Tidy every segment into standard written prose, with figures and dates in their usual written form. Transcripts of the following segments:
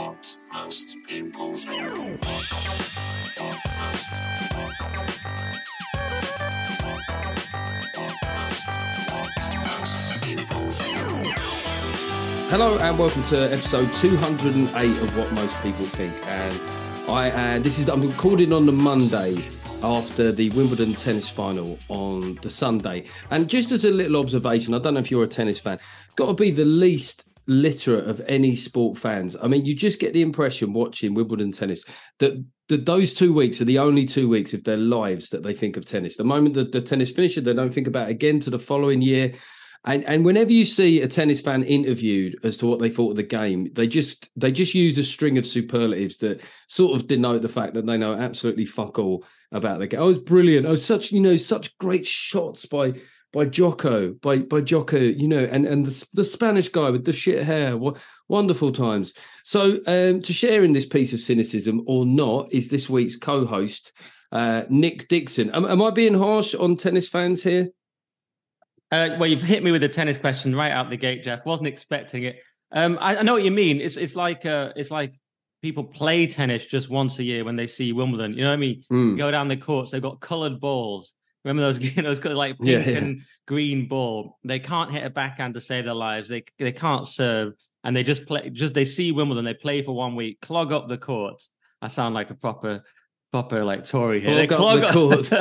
What most people think. Hello and welcome to episode 208 of What Most People Think. And I'm recording on the Monday after the Wimbledon tennis final on the Sunday. And just as a little observation, I don't know if you're a tennis fan, got to be the least literate of any sport fans. I mean, you just get the impression watching Wimbledon tennis that those 2 weeks are the only 2 weeks of their lives that they think of tennis. The moment that the tennis finishes, they don't think about it again to the following year. And whenever you see a tennis fan interviewed as to what they thought of the game, they just use a string of superlatives that sort of denote the fact that they know absolutely fuck all about the game. Oh, it's brilliant. Oh, such great shots by Jocko, and the Spanish guy with the shit hair. Wonderful times. So to share in this piece of cynicism or not is this week's co-host, Nick Dixon. Am I being harsh on tennis fans here? Well, you've hit me with a tennis question right out the gate, Jeff. Wasn't expecting it. I know what you mean. It's like people play tennis just once a year when they see Wimbledon. You know what I mean? You go down the courts, they've got coloured balls. Remember those like pink and green ball? They can't hit a backhand to save their lives. They can't serve, and they just play. They see Wimbledon. They play for 1 week, clog up the courts. I sound like a proper like Tory here. Clog up the courts.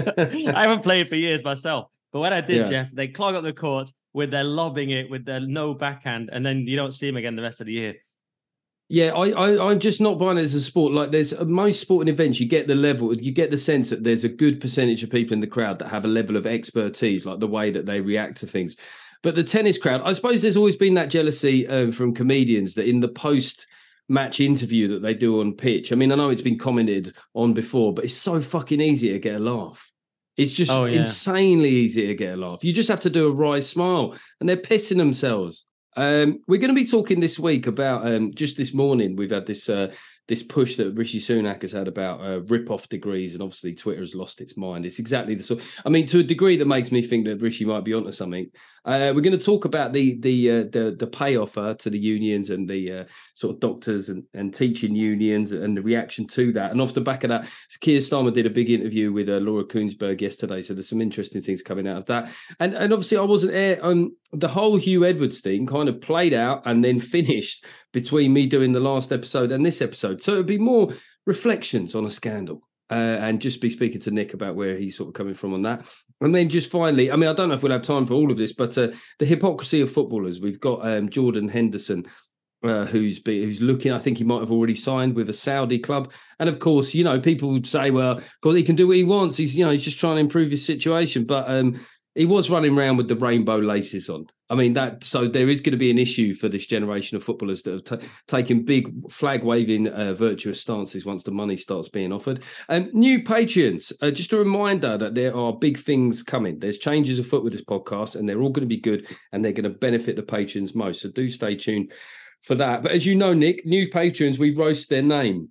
I haven't played for years myself. But when I did, Jeff, they clog up the court with their lobbing it, with their no backhand, and then you don't see them again the rest of the year. Yeah, I'm just not buying it as a sport. Like there's most sporting events, you get the sense that there's a good percentage of people in the crowd that have a level of expertise, like the way that they react to things. But the tennis crowd, I suppose there's always been that jealousy from comedians that in the post-match interview that they do on pitch. I mean, I know it's been commented on before, but it's so fucking easy to get a laugh. It's just insanely easy to get a laugh. You just have to do a wry smile, and they're pissing themselves. We're going to be talking this week about just this morning. We've had this push that Rishi Sunak has had about rip-off degrees, and obviously Twitter has lost its mind. It's exactly the sort. I mean, to a degree that makes me think that Rishi might be onto something. We're going to talk about the pay offer to the unions and the sort of doctors and teaching unions and the reaction to that. And off the back of that, Keir Starmer did a big interview with Laura Kuenssberg yesterday, so there's some interesting things coming out of that. And obviously, I wasn't there. The whole Hugh Edwards thing kind of played out and then finished between me doing the last episode and this episode. So it'd be more reflections on a scandal. And just be speaking to Nick about where he's sort of coming from on that. And then just finally, I mean, I don't know if we'll have time for all of this, but the hypocrisy of footballers. We've got Jordan Henderson, who's looking, I think he might have already signed with a Saudi club. And of course, people would say, well, God, he can do what he wants. He's just trying to improve his situation. But he was running around with the rainbow laces on. I mean, so there is going to be an issue for this generation of footballers that have taken big flag-waving virtuous stances once the money starts being offered. New Patreons, just a reminder that there are big things coming. There's changes afoot with this podcast, and they're all going to be good, and they're going to benefit the patrons most. So do stay tuned for that. But as you know, Nick, new patrons, we roast their name.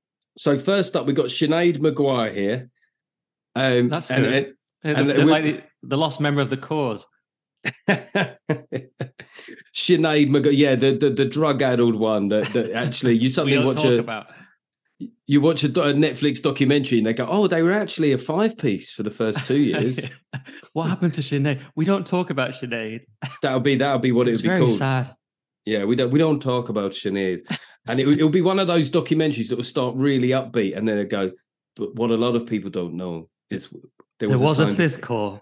So first up, we've got Sinead Maguire here. That's good. Like the lost member of the cause. Sinead Maguire, the drug-addled one that actually you suddenly watch you watch a Netflix documentary and they go, oh, they were actually a 5-piece for the first 2 years. What happened to Sinead? We don't talk about Sinead. That'll be what it would be called. It's very sad. Yeah, we don't talk about Sinead, and it'll be one of those documentaries that will start really upbeat and then it go, but what a lot of people don't know is there was a fifth core.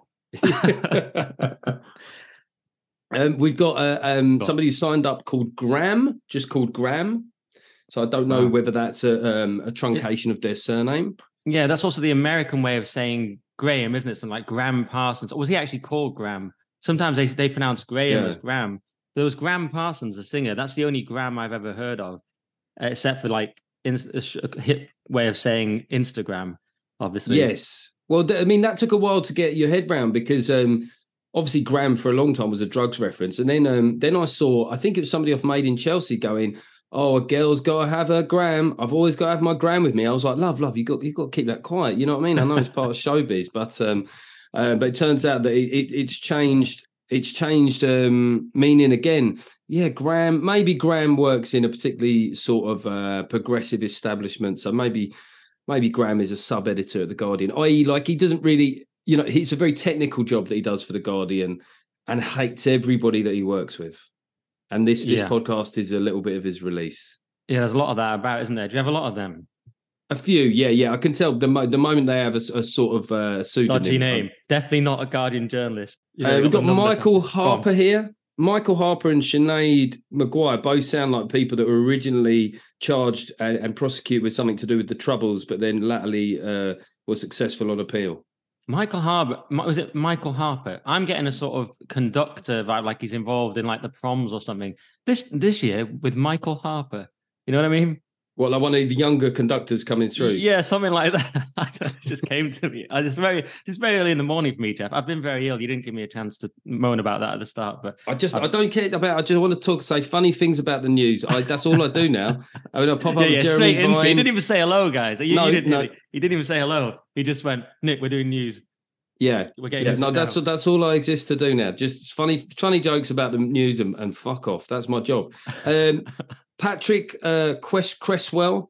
We've got somebody who signed up called Graham, just called Graham. So I don't know whether that's a truncation of their surname. Yeah, that's also the American way of saying Graham, isn't it? Something like Graham Parsons. Or was he actually called Graham? Sometimes they pronounce Graham as Graham. There was Graham Parsons, a singer. That's the only Graham I've ever heard of, except for like a hip way of saying Instagram, obviously. Yes. Well, I mean, that took a while to get your head round because obviously Graham for a long time was a drugs reference. And then I saw, I think it was somebody off Made in Chelsea going, oh, a girl's got to have her Graham. I've always got to have my Graham with me. I was like, love, you got to keep that quiet. You know what I mean? I know it's part of showbiz, but it turns out that it's changed. It's changed meaning again. Yeah, Graham. Maybe Graham works in a particularly sort of progressive establishment. So maybe Graham is a sub-editor at The Guardian, i.e. like he doesn't really, it's a very technical job that he does for The Guardian and hates everybody that he works with. And this podcast is a little bit of his release. Yeah, there's a lot of that about, isn't there? Do you have a lot of them? A few, yeah. I can tell the moment they have a sort of pseudonym. Dodgy name. Definitely not a Guardian journalist. We've got Michael Harper here. Michael Harper and Sinead Maguire both sound like people that were originally charged and prosecuted with something to do with the Troubles, but then latterly were successful on appeal. Michael Harper, was it Michael Harper? I'm getting a sort of conductor vibe, like he's involved in like the proms or something. This year with Michael Harper, you know what I mean? Well, like one of the younger conductors coming through. Yeah, something like that. It just came to me. It's very early in the morning for me, Jeff. I've been very ill. You didn't give me a chance to moan about that at the start, but I don't care about. I just want to say funny things about the news. That's all I do now. I mean, I pop up with Jeremy straight into Vine. He didn't even say hello, guys. He didn't even say hello. He just went, Nick, we're doing news. Yeah, we're getting that's all I exist to do now. Just funny jokes about the news and fuck off. That's my job. Patrick Cresswell.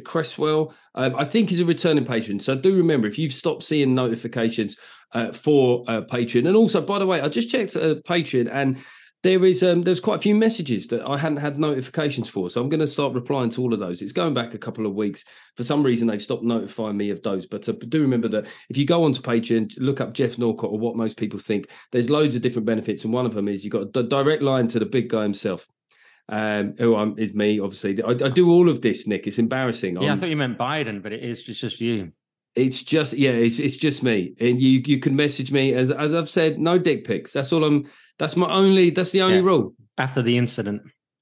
I think he's a returning patron. So do remember, if you've stopped seeing notifications for Patreon, and also, by the way, I just checked Patreon, and there's quite a few messages that I hadn't had notifications for. So I'm going to start replying to all of those. It's going back a couple of weeks. For some reason, they've stopped notifying me of those. But do remember that if you go onto Patreon, look up Jeff Norcott or What Most People Think, there's loads of different benefits. And one of them is you've got a direct line to the big guy himself. Who is me, obviously. I do all of this, Nick. It's embarrassing. Yeah, I thought you meant Biden, but it's just you. It's just just me. And you can message me as I've said, no dick pics. That's the only rule. After the incident.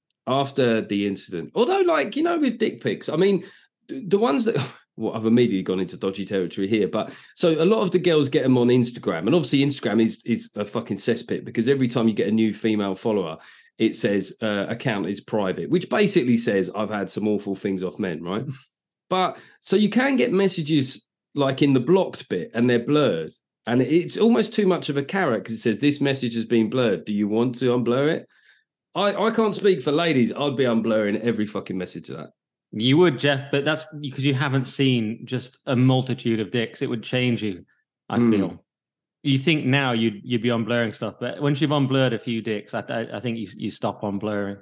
Although, like, with dick pics, I mean, the ones that I've immediately gone into dodgy territory here, but so a lot of the girls get them on Instagram, and obviously Instagram is a fucking cesspit because every time you get a new female follower, it says account is private, which basically says I've had some awful things off men, right? But so you can get messages like in the blocked bit and they're blurred. And it's almost too much of a carrot because it says this message has been blurred. Do you want to unblur it? I can't speak for ladies. I'd be unblurring every fucking message of that. You would, Jeff, but that's because you haven't seen just a multitude of dicks. It would change you, I feel. You think now you'd be unblurring stuff, but once you've unblurred a few dicks, I think you stop unblurring.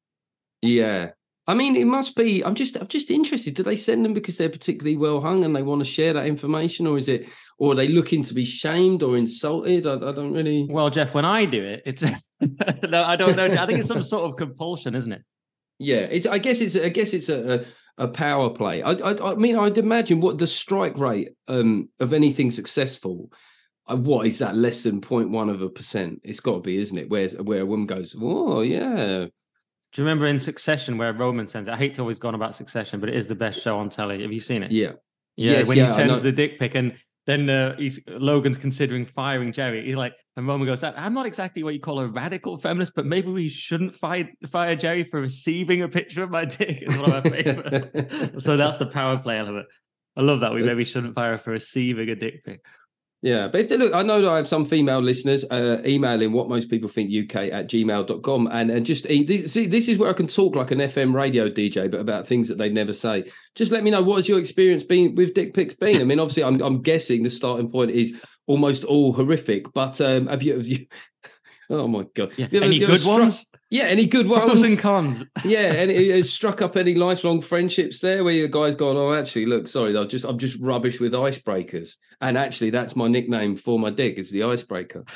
Yeah. I mean, it must be. I'm just interested. Do they send them because they're particularly well hung and they want to share that information, or are they looking to be shamed or insulted? I don't really. Well, Jeff, when I do it, it's no, I don't know. I think it's some sort of compulsion, isn't it? Yeah, I guess it's a power play. I mean, I'd imagine what the strike rate of anything successful. What is that? Less than 0.1%? It's got to be, isn't it? Where a woman goes, oh yeah. Do you remember in Succession where Roman sends it? I hate to always go on about Succession, but it is the best show on telly. Have you seen it? Yeah. Yes, when he sends the dick pic and then Logan's considering firing Jerry. He's like, and Roman goes, I'm not exactly what you call a radical feminist, but maybe we shouldn't fire Jerry for receiving a picture of my dick. It's one of my favorite. So that's the power play element. I love that. We maybe shouldn't fire her for receiving a dick pic. Yeah, but if they look, I know that I have some female listeners emailing whatmostpeoplethinkuk@gmail.com and just see, this is where I can talk like an FM radio DJ, but about things that they never say. Just let me know, what has your experience been with dick pics been? I mean, obviously, I'm guessing the starting point is almost all horrific, but have you? Oh my god! Yeah. Any good ones? Yeah, any good ones? Pros and cons. Yeah, and it has struck up any lifelong friendships there where your guy's gone, oh, actually, look, sorry, I'm just rubbish with icebreakers, and actually, that's my nickname for my dick is the icebreaker.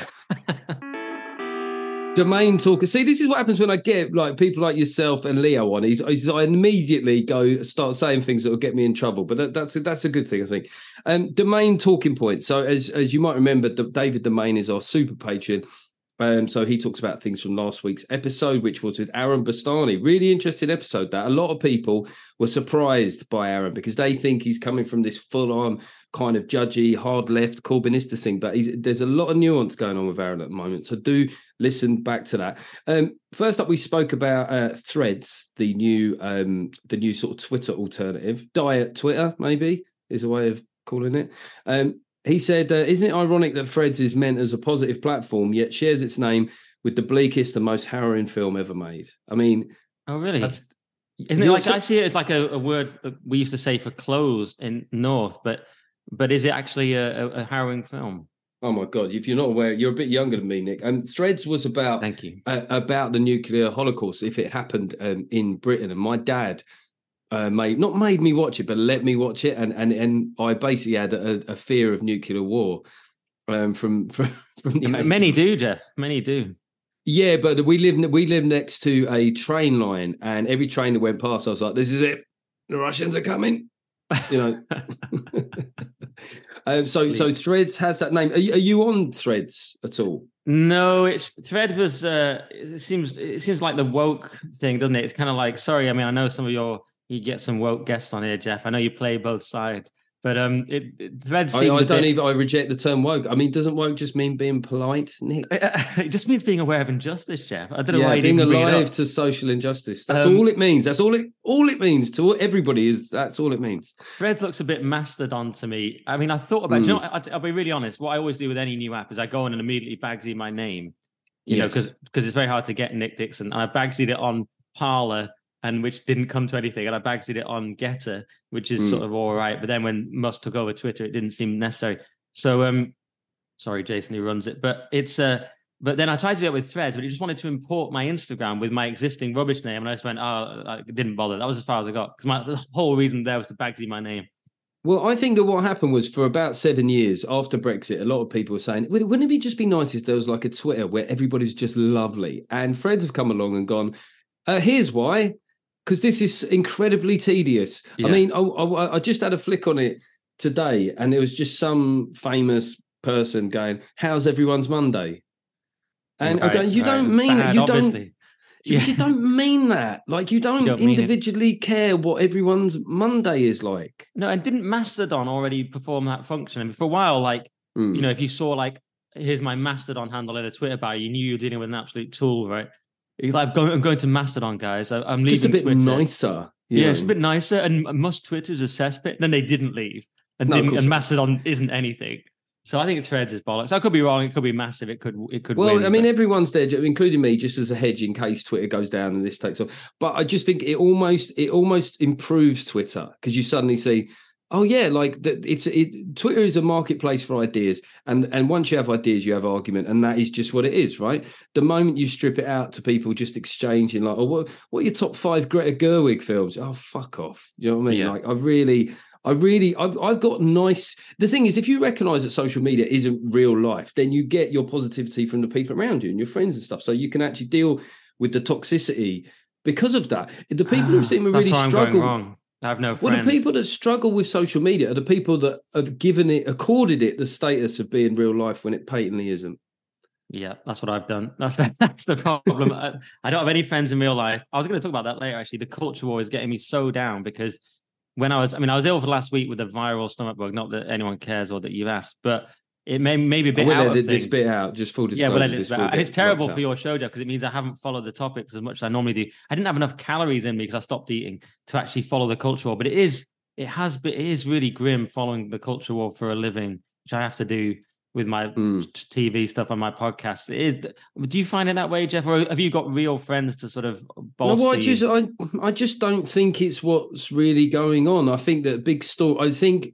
Domain talker. See, this is what happens when I get like people like yourself and Leo on. I immediately start saying things that will get me in trouble. But that's a good thing, I think. Domain talking point. So as you might remember, David Domain is our super patron. So he talks about things from last week's episode, which was with Aaron Bastani. Really interesting episode. That a lot of people were surprised by Aaron because they think he's coming from this full-on kind of judgy, hard left Corbynista thing. But there's a lot of nuance going on with Aaron at the moment. So do listen back to that. First up, we spoke about Threads, the new sort of Twitter alternative. Diet Twitter, maybe, is a way of calling it. He said, isn't it ironic that Threads is meant as a positive platform, yet shares its name with the bleakest and most harrowing film ever made. I mean, Oh, really? that's Isn't it like, I see it as like a word we used to say for clothes in North, but is it actually a harrowing film? Oh my God! If you're not aware, you're a bit younger than me, Nick. And Threads was about Thank you. About the nuclear holocaust if it happened in Britain. And my dad not made me watch it, but let me watch it. And I basically had a fear of nuclear war from the Many do, Jeff. Many do. Yeah, but we live next to a train line, and every train that went past, I was like, "This is it. The Russians are coming." You know. So Threads has that name. Are you on Threads at all? No, Thread was. It seems like the woke thing, doesn't it? It's kind of like, sorry, I mean, I know some of you get some woke guests on here, Jeff. I know you play both sides, but Thread. I reject the term woke. I mean, doesn't woke just mean being polite, Nick? It just means being aware of injustice, Jeff. I don't know why you being didn't bring it alive up. to social injustice. That's all it means. That's all it means to everybody. That's all it means. Thread looks a bit Mastodon to me. I mean, I thought about. You know, I'll be really honest. What I always do with any new app is I go in and immediately Bagsy my name. You know, because it's very hard to get Nick Dixon, and I Bagsied it on Parler, and which didn't come to anything, and I Bagsied it on Getter, which is sort of all right. But then when Musk took over Twitter, it didn't seem necessary. So, sorry, Jason, who runs it, but it's But then I tried to do it with Threads, but it just wanted to import my Instagram with my existing rubbish name, and I just went, I didn't bother. That was as far as I got, because the whole reason there was to Bagsy my name. Well, I think that what happened was for about 7 years after Brexit, a lot of people were saying, wouldn't it just be nice if there was like a Twitter where everybody's just lovely? And Threads have come along and gone, here's why, because this is incredibly tedious. Yeah. I mean, I just had a flick on it today, and it was just some famous person going, how's everyone's Monday? And I'm going, you don't mean it. You don't mean that. Like, you don't individually care what everyone's Monday is like. No, and didn't Mastodon already perform that function? I mean, for a while, like, you know, if you saw, like, here's my Mastodon handle in a Twitter bio, you knew you were dealing with an absolute tool, right? You're like, I'm going to Mastodon, guys. I'm leaving just a bit Twitter. Nicer. Yeah, it's a bit nicer. And Musk Twitter's a cesspit. Then they didn't leave. And Mastodon isn't anything. So I think Threads is bollocks. I could be wrong. It could be massive. It could. Well, win, I mean, everyone's there, including me, just as a hedge in case Twitter goes down and this takes off. But I just think it almost improves Twitter, because you suddenly see, oh yeah, like Twitter is a marketplace for ideas, and once you have ideas, you have argument, and that is just what it is, right? The moment you strip it out to people just exchanging, like, oh, what are your top 5 Greta Gerwig films? Oh, fuck off. You know what I mean? Yeah. Like, I've got nice. The thing is, if you recognize that social media isn't real life, then you get your positivity from the people around you and your friends and stuff. So you can actually deal with the toxicity because of that. The people who seem to really struggle. Wrong. I have no friends. Well, the people that struggle with social media are the people that have accorded it the status of being real life when it patently isn't. Yeah, that's what I've done. That's the problem. I don't have any friends in real life. I was going to talk about that later, actually. The culture war is getting me so down, because when I was ill for last week with a viral stomach bug. Not that anyone cares or that you've asked, but it may be a bit out of things. This bit out, just full disclosure. Yeah, we'll edit this bit out. And it's terrible for your show, Jeff, because it means I haven't followed the topics as much as I normally do. I didn't have enough calories in me because I stopped eating to actually follow the culture war. But it is really grim following the culture war for a living, which I have to do with my TV stuff on my podcast. Do you find it that way, Jeff, or have you got real friends to sort of bolster you? I just don't think it's what's really going on. I think that big story. I think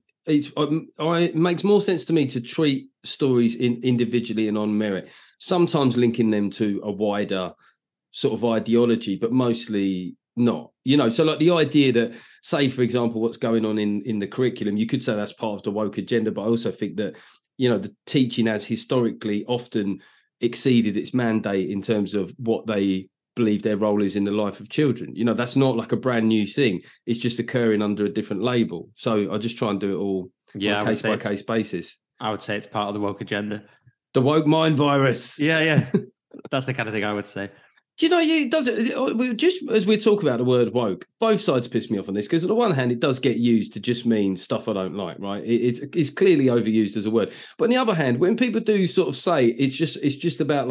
it makes more sense to me to treat stories individually and on merit. Sometimes linking them to a wider sort of ideology, but mostly not. You know, so like the idea that, say, for example, what's going on in the curriculum, you could say that's part of the woke agenda, but I also think that, you know, the teaching has historically often exceeded its mandate in terms of what they believe their role is in the life of children. You know, that's not like a brand new thing. It's just occurring under a different label. So I just try and do it all on a case-by-case basis. I would say it's part of the woke agenda. The woke mind virus. Yeah. That's the kind of thing I would say. Do you know, just as we talk about the word woke, both sides piss me off on this, because on the one hand, it does get used to just mean stuff I don't like, right? It's clearly overused as a word. But on the other hand, when people do sort of say it's just about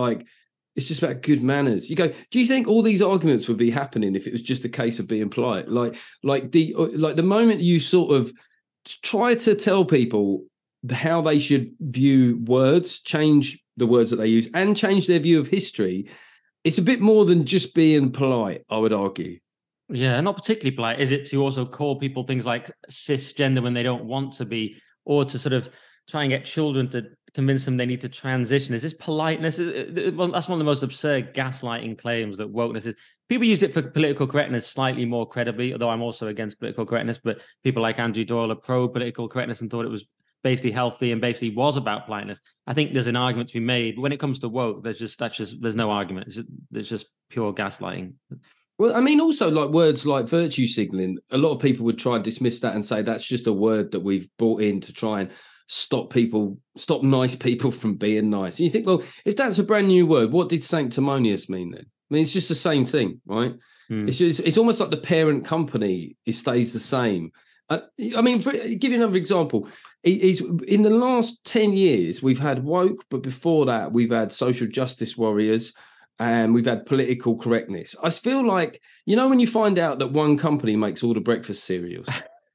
good manners, you go, do you think all these arguments would be happening if it was just a case of being polite? Like the moment you sort of try to tell people how they should view words, change the words that they use and change their view of history, it's a bit more than just being polite, I would argue. Yeah, not particularly polite, is it, to also call people things like cisgender when they don't want to be, or to sort of try and get children to convince them they need to transition? Is this politeness? Well, that's one of the most absurd gaslighting claims that wokeness is. People used it for political correctness slightly more credibly, although I'm also against political correctness, but people like Andrew Doyle are pro-political correctness and thought it was basically healthy and basically was about politeness. I think there's an argument to be made. But when it comes to woke, there's no argument. There's just pure gaslighting. Well, I mean, also like words like virtue signaling, a lot of people would try and dismiss that and say that's just a word that we've brought in to try and stop nice people from being nice. And you think, well, if that's a brand new word, what did sanctimonious mean then? I mean, it's just the same thing, right? It's almost like the parent company, it stays the same. I mean, give you another example. Is in the last 10 years, we've had woke, but before that, we've had social justice warriors and we've had political correctness. I feel like, you know, when you find out that one company makes all the breakfast cereals.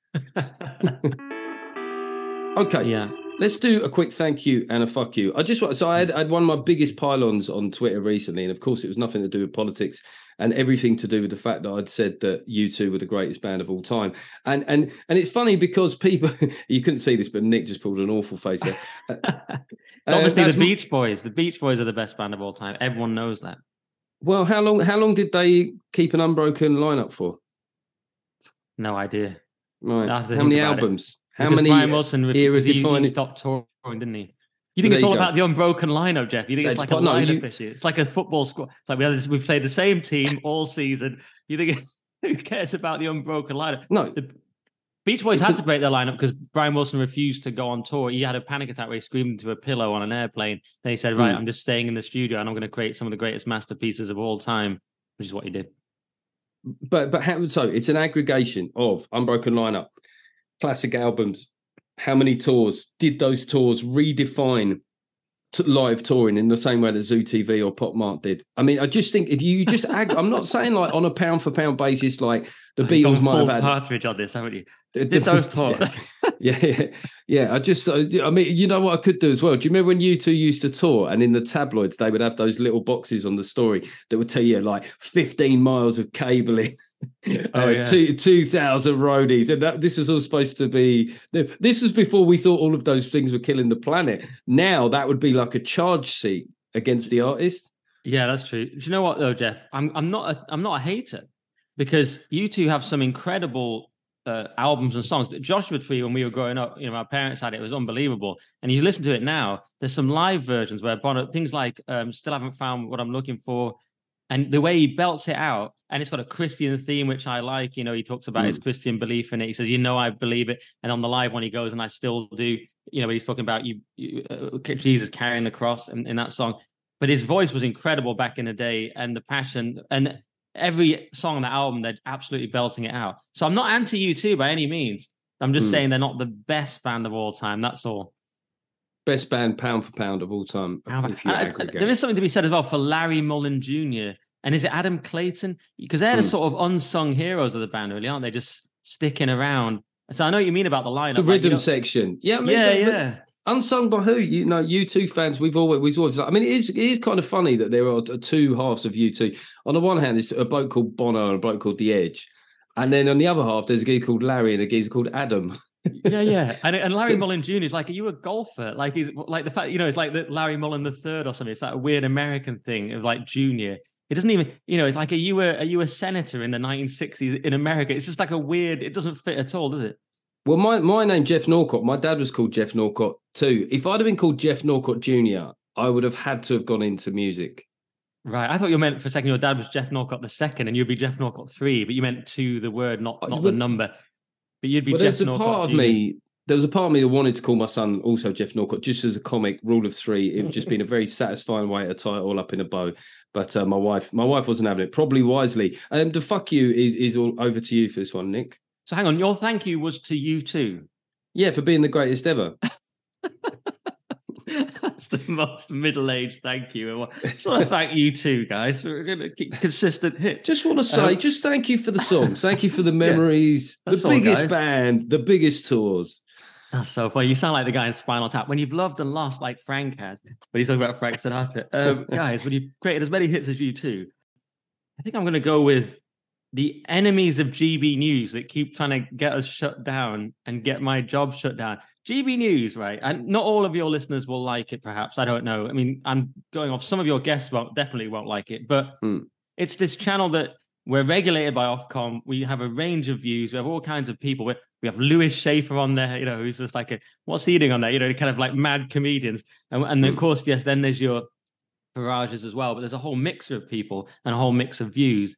Okay, yeah. Let's do a quick thank you and a fuck you. I had one of my biggest pylons on Twitter recently, and of course it was nothing to do with politics and everything to do with the fact that I'd said that U2 were the greatest band of all time. And it's funny because people, you couldn't see this, but Nick just pulled an awful face there. Obviously the Beach Boys. The Beach Boys are the best band of all time. Everyone knows that. Well, how long did they keep an unbroken lineup for? No idea. Right. How many albums? How many Brian Wilson eras he stopped touring, didn't he? You think it's all about the unbroken lineup, Jeff? You think it's like a lineup issue? It's like a football squad. It's like we've played the same team all season. You think who cares about the unbroken lineup? No. The Beach Boys had to break their lineup because Brian Wilson refused to go on tour. He had a panic attack where he screamed into a pillow on an airplane. Then he said, right, I'm just staying in the studio and I'm going to create some of the greatest masterpieces of all time, which is what he did. But so it's an aggregation of unbroken lineup, classic albums. How many tours? Did those tours redefine live touring in the same way that Zoo TV or Pop Mart did? I mean, I just think if you just I'm not saying like on a pound for pound basis, like the Beatles might have had Partridge on this, haven't you? Did those tours? Yeah. I mean, you know what I could do as well? Do you remember when U2 used to tour and in the tabloids they would have those little boxes on the story that would tell you like 15 miles of cabling? 2,000 roadies, and this was all supposed to be. This was before we thought all of those things were killing the planet. Now that would be like a charge sheet against the artist. Yeah, that's true. Do you know what though, Jeff? I'm not a hater because U2 have some incredible albums and songs. Joshua Tree, when we were growing up, you know, our parents had it. It was unbelievable. And you listen to it now. There's some live versions where Bono, things like "Still Haven't Found What I'm Looking For," and the way he belts it out. And it's got a Christian theme, which I like. You know, he talks about his Christian belief in it. He says, you know, I believe it. And on the live one, he goes, and I still do. You know, when he's talking about Jesus carrying the cross in that song. But his voice was incredible back in the day, and the passion. And every song on the album, they're absolutely belting it out. So I'm not anti U2 by any means. I'm just saying they're not the best band of all time. That's all. Best band, pound for pound of all time. There is something to be said as well for Larry Mullen Jr., and is it Adam Clayton? Because they're the sort of unsung heroes of the band, really, aren't they? Just sticking around. So I know what you mean about the lineup. The rhythm section. Yeah, I mean, yeah. Unsung by who? You know, U2 fans, we've always I mean, it is kind of funny that there are two halves of U2. On the one hand, there's a bloke called Bono and a bloke called The Edge. And then on the other half, there's a guy called Larry and a geezer called Adam. Yeah. And Larry Mullen Jr. is like, are you a golfer? Like he's like the fact, you know, it's like the Larry Mullen III or something. It's that weird American thing of like junior. It doesn't even, you know, it's like, are you a senator in the 1960s in America? It's just like a weird, it doesn't fit at all, does it? Well, my name, Jeff Norcott, my dad was called Jeff Norcott too. If I'd have been called Jeff Norcott Jr., I would have had to have gone into music. Right. I thought you meant for a second your dad was Jeff Norcott II and you'd be Jeff Norcott III, but you meant to the word, not the number. But you'd be Jeff Norcott Jr. There was a part of me that wanted to call my son also Jeff Norcott, just as a comic rule of three. It would just been a very satisfying way to tie it all up in a bow. But my wife wasn't having it, probably wisely. The fuck you is all over to you for this one, Nick. So hang on, your thank you was to U2. Yeah, for being the greatest ever. That's the most middle-aged thank you. Just want to thank you too, guys. We're going to keep consistent hits. Just want to say, just thank you for the songs. Thank you for the memories. The biggest band, the biggest tours. That's so funny. You sound like the guy in Spinal Tap. When you've loved and lost like Frank has, but he's talking about Frank Sinatra. Guys, when you created as many hits as you two, I think I'm going to go with the enemies of GB News that keep trying to get us shut down and get my job shut down. GB News, right? And not all of your listeners will like it, perhaps. I don't know. I mean, I'm going off. Some of your guests definitely won't like it, but it's this channel that we're regulated by Ofcom. We have a range of views. We have all kinds of people. We have Lewis Schaefer on there, who's just like what's he doing on there? Kind of like mad comedians. And of course, yes, then there's your Farages as well. But there's a whole mix of people and a whole mix of views.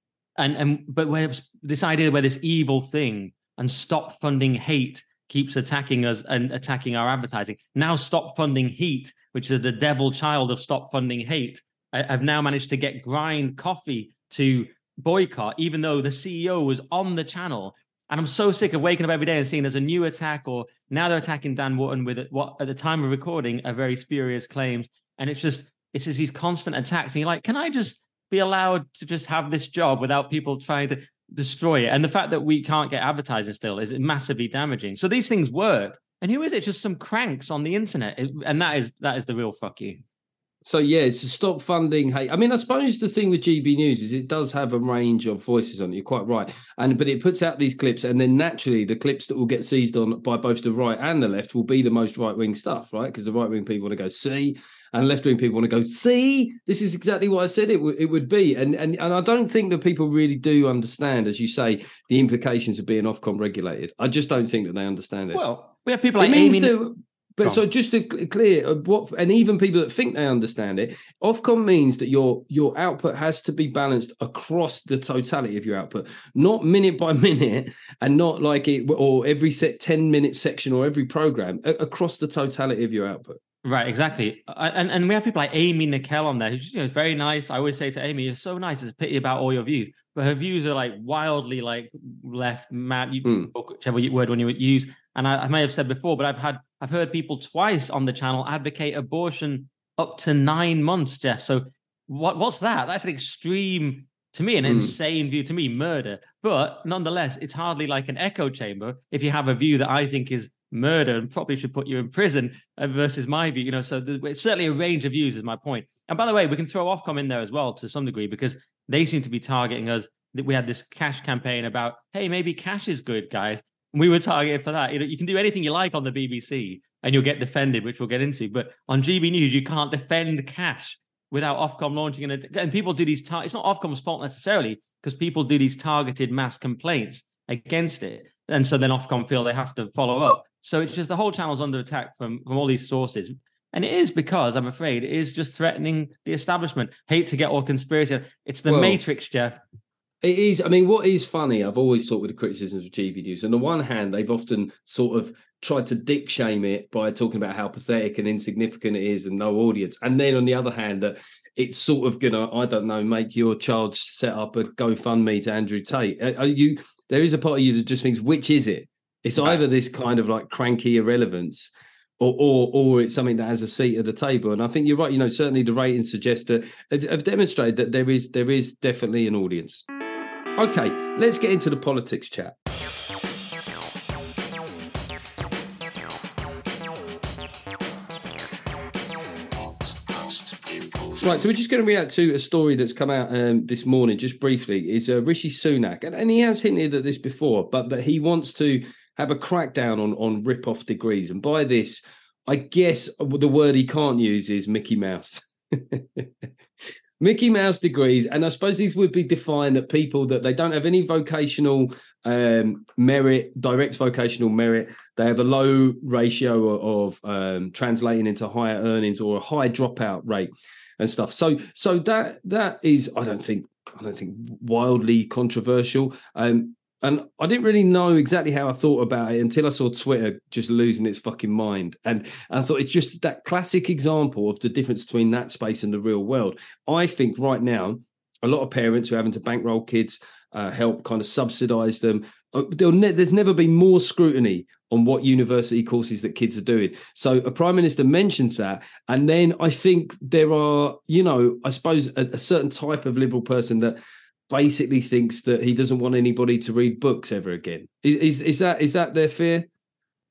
But where this idea where this evil thing and stop funding hate keeps attacking us and attacking our advertising. Now stop funding heat, which is the devil child of stop funding hate. I've now managed to get Grind Coffee to boycott, even though the CEO was on the channel. And I'm so sick of waking up every day and seeing there's a new attack, or now they're attacking Dan Wootton with what at the time of recording are very spurious claims. And it's just these constant attacks. And you're like, can I just be allowed to just have this job without people trying to destroy it? And the fact that we can't get advertising still is massively damaging. So these things work. And who is it? It's just some cranks on the internet. And that is the real fuck you. So, yeah, it's to stop funding hate. I mean, I suppose the thing with GB News is it does have a range of voices on it. You're quite right. But it puts out these clips, and then naturally the clips that will get seized on by both the right and the left will be the most right-wing stuff, right? Because the right-wing people want to go, see, and left-wing people want to go, see, this is exactly what I said it would be. And I don't think that people really do understand, as you say, the implications of being Ofcom regulated. I just don't think that they understand it. Well, we have people like Amy... But so just to clear and even people that think they understand it, Ofcom means that your output has to be balanced across the totality of your output, not minute by minute, and not like it or every 10-minute section or every program, across the totality of your output. Right, exactly. And we have people like Amy Nickel on there, who's very nice. I always say to Amy, you're so nice. It's a pity about all your views. But her views are like wildly like left, mad, whichever word one you would use. And I may have said before, but I've heard people twice on the channel advocate abortion up to 9 months, Jeff. So what's that? That's an extreme, to me, an insane view, to me, murder. But nonetheless, it's hardly like an echo chamber if you have a view that I think is murder and probably should put you in prison versus my view. So it's certainly a range of views is my point. And by the way, we can throw Ofcom in there as well to some degree because they seem to be targeting us. We had this cash campaign about, hey, maybe cash is good, guys. We were targeted for that. You can do anything you like on the BBC and you'll get defended, which we'll get into. But on GB News, you can't defend cash without Ofcom launching and people do these. It's not Ofcom's fault necessarily because people do these targeted mass complaints against it, and so then Ofcom feel they have to follow up. So it's just the whole channel's under attack from all these sources, and it is because I'm afraid it is just threatening the establishment. Hate to get all conspiracy. It's the Matrix, Jeff. It is. I mean, what is funny, I've always thought with the criticisms of GB News, on the one hand, they've often sort of tried to dick shame it by talking about how pathetic and insignificant it is and no audience. And then on the other hand, that it's sort of going to, I don't know, make your child set up a GoFundMe to Andrew Tate. There is a part of you that just thinks, which is it? It's either this kind of like cranky irrelevance or it's something that has a seat at the table. And I think you're right. Certainly the ratings suggest that have demonstrated that there is definitely an audience. Okay, let's get into the politics chat. Right, so we're just going to react to a story that's come out this morning, just briefly. Is Rishi Sunak, and he has hinted at this before, but that he wants to have a crackdown on rip-off degrees. And by this, I guess the word he can't use is Mickey Mouse. Mickey Mouse degrees, and I suppose these would be defined that people that they don't have any vocational merit, direct vocational merit. They have a low ratio of translating into higher earnings or a high dropout rate and stuff. So that is, I don't think wildly controversial. And I didn't really know exactly how I thought about it until I saw Twitter just losing its fucking mind. And I thought it's just that classic example of the difference between that space and the real world. I think right now, a lot of parents who are having to bankroll kids, help kind of subsidise them. There's never been more scrutiny on what university courses that kids are doing. So a prime minister mentions that. And then I think there are, I suppose a certain type of liberal person that basically thinks that he doesn't want anybody to read books ever again. Is that their fear?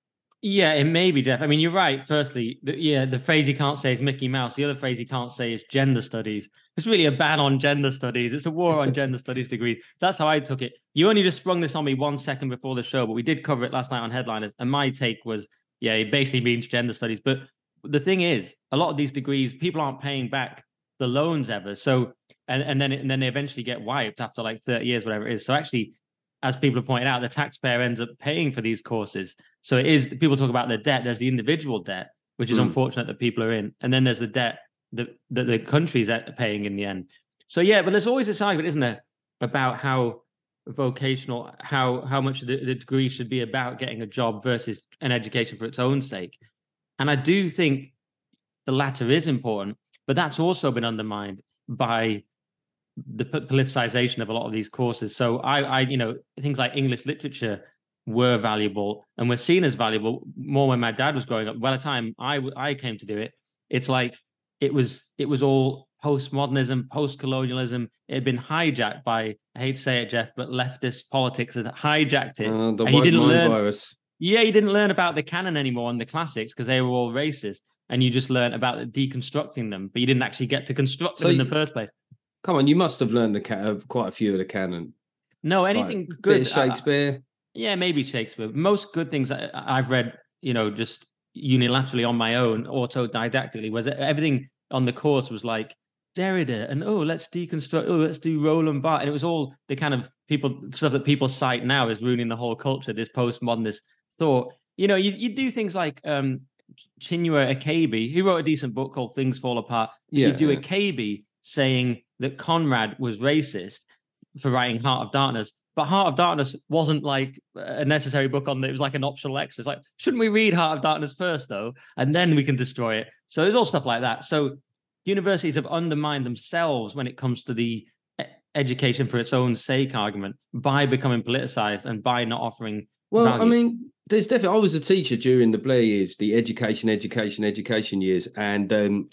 Yeah, it may be, Jeff. I mean, you're right. Firstly, the phrase you can't say is Mickey Mouse. The other phrase you can't say is gender studies. It's really a ban on gender studies. It's a war on gender studies degree. That's how I took it. You only just sprung this on me 1 second before the show, but we did cover it last night on Headliners. And my take was, yeah, it basically means gender studies. But the thing is, a lot of these degrees, people aren't paying back the loans ever. So, and then they eventually get wiped after like 30 years, whatever it is. So actually, as people have pointed out, the taxpayer ends up paying for these courses. So it is, people talk about the debt. There's the individual debt, which is unfortunate that people are in. And then there's the debt that the country's paying in the end. So yeah, but there's always this argument, isn't there, about how vocational, how much the degree should be about getting a job versus an education for its own sake. And I do think the latter is important, but that's also been undermined by the politicization of a lot of these courses. So I things like English literature were valuable and were seen as valuable more when my dad was growing up. By the time I came to do it, it's like it was all postmodernism, post-colonialism. It had been hijacked by, I hate to say it, Jeff, but leftist politics had hijacked it. The white mind virus. Yeah, you didn't learn about the canon anymore and the classics because they were all racist, and you just learned about deconstructing them, but you didn't actually get to construct them in the first place. Come on, you must have learned quite a few of the canon. No, anything good. Bit of Shakespeare. Yeah, maybe Shakespeare. Most good things I've read, just unilaterally on my own, autodidactically, was everything on the course was like Derrida and let's deconstruct, let's do Roland Barthes. And it was all the kind of stuff that people cite now is ruining the whole culture, this postmodernist thought. You do things like Chinua Achebe, who wrote a decent book called Things Fall Apart. Yeah, you do Achebe saying that Conrad was racist for writing Heart of Darkness, but Heart of Darkness wasn't like a necessary book it was like an optional extra. It's like, shouldn't we read Heart of Darkness first though, and then we can destroy it? So there's all stuff like that. So universities have undermined themselves when it comes to the education for its own sake argument by becoming politicized and by not offering value. I mean, there's definitely, I was a teacher during the Blair years, the education years, and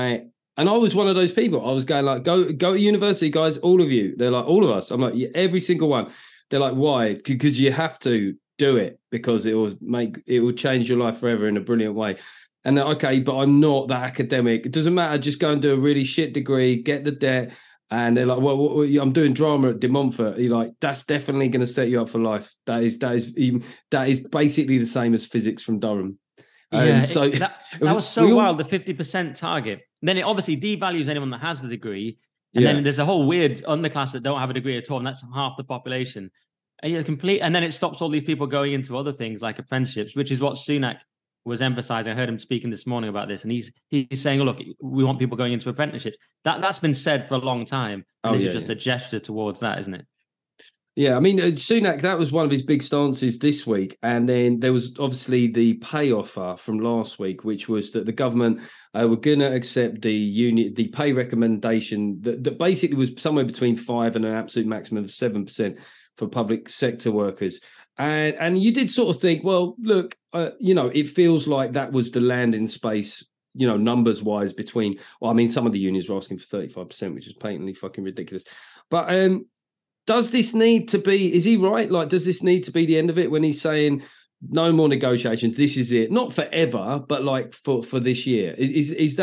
I was one of those people. I was going like, go to university, guys, all of you. They're like, all of us. I'm like, yeah, every single one. They're like, why? Because you have to do it, because it will change your life forever in a brilliant way. And okay, but I'm not that academic. It doesn't matter. Just go and do a really shit degree, get the debt. And they're like, well, I'm doing drama at De Montfort. You're like, that's definitely going to set you up for life. That is basically the same as physics from Durham. So that was so wild, the 50% target. Then it obviously devalues anyone that has the degree. And then there's a whole weird underclass that don't have a degree at all, and that's half the population. And and then it stops all these people going into other things like apprenticeships, which is what Sunak was emphasizing. I heard him speaking this morning about this, and he's saying, look, we want people going into apprenticeships. That's been said for a long time. And this is just a gesture towards that, isn't it? Yeah, I mean, Sunak, that was one of his big stances this week. And then there was obviously the pay offer from last week, which was that the government were going to accept the pay recommendation that basically was somewhere between 5% and an absolute maximum of 7% for public sector workers. And you did sort of think, well, look, it feels like that was the landing space, numbers wise between, some of the unions were asking for 35%, which is patently fucking ridiculous. But does this need to be, is he right? Like, does this need to be the end of it when he's saying no more negotiations? This is it. Not forever, but like for this year. Is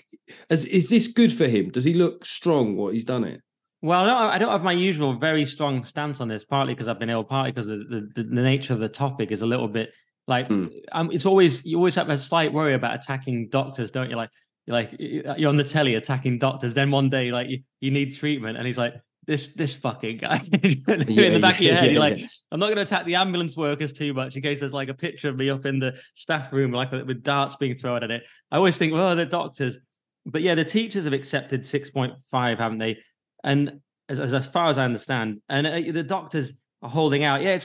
this good for him? Does he look strong what he's done it? Well, I don't have my usual very strong stance on this, partly because I've been ill, partly because the nature of the topic is a little bit like, you always have a slight worry about attacking doctors, don't you? You're on the telly attacking doctors. Then one day, like you need treatment, and he's like, this fucking guy in the back of your head. You're like, I'm not going to attack the ambulance workers too much in case there's like a picture of me up in the staff room, like with darts being thrown at it. I always think, well, they're doctors. But yeah, the teachers have accepted 6.5, haven't they? And as far as I understand, and the doctors are holding out. Yeah,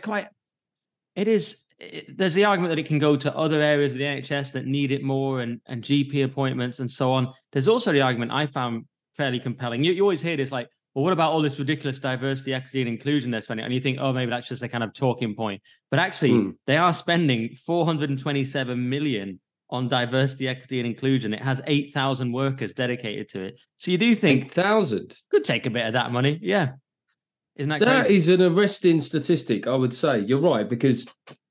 there's the argument that it can go to other areas of the NHS that need it more, and GP appointments and so on. There's also the argument I found fairly compelling. You always hear this like, well, what about all this ridiculous diversity, equity, and inclusion they're spending? And you think, oh, maybe that's just a kind of talking point. But actually, they are spending 427 million on diversity, equity, and inclusion. It has 8,000 workers dedicated to it. So you do think 8,000 could take a bit of that money. Yeah. Isn't that crazy? Is an arresting statistic, I would say. You're right, because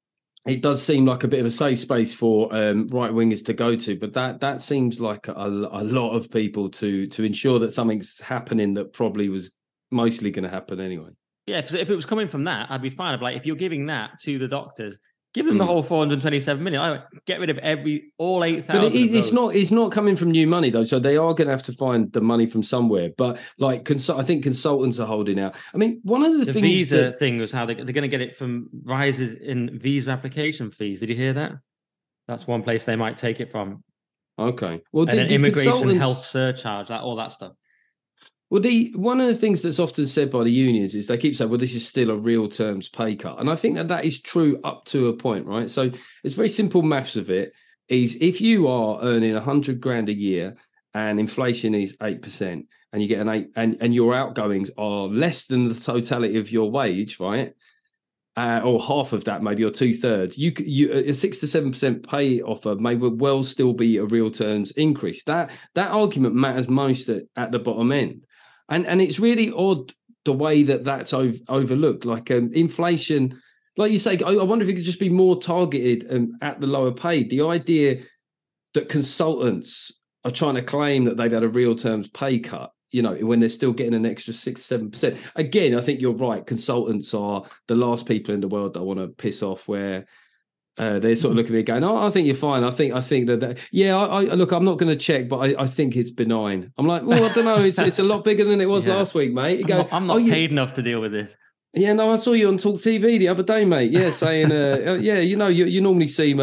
it does seem like a bit of a safe space for right wingers to go to, but that seems like a lot of people to ensure that something's happening that probably was mostly going to happen anyway. Yeah, if it was coming from that, I'd be fine. I'd be like, if you're giving that to the doctors, give them the whole 427 million. Get rid of all 8,000. But it's not coming from new money though, so they are going to have to find the money from somewhere. But like, I think consultants are holding out. I mean, one of the things visa thing was how they're going to get it from rises in visa application fees. Did you hear that? That's one place they might take it from. Okay, well, and then immigration health surcharge, all that stuff. Well, one of the things that's often said by the unions is they keep saying, well, this is still a real terms pay cut. And I think that is true up to a point, right? So it's very simple maths of it is if you are earning 100 grand a year and inflation is 8% and you get an 8 and your outgoings are less than the totality of your wage, right? Or half of that, maybe, or 2/3, you a 6 to 7% pay offer may well still be a real terms increase. That argument matters most at the bottom end. And it's really odd the way that's overlooked. Like inflation, like you say, I wonder if it could just be more targeted at the lower paid. The idea that consultants are trying to claim that they've had a real terms pay cut, when they're still getting an extra 6-7%. Again, I think you're right. Consultants are the last people in the world that I want to piss off, where they're sort of looking at me going, "Oh, I think you're fine. I think that yeah, I look, I'm not going to check, but I think it's benign." I'm like, well, I don't know. It's a lot bigger than it was last week, mate. You go, I'm not paid enough to deal with this. Yeah, no, I saw you on Talk TV the other day, mate. Yeah, saying, yeah, you normally seem,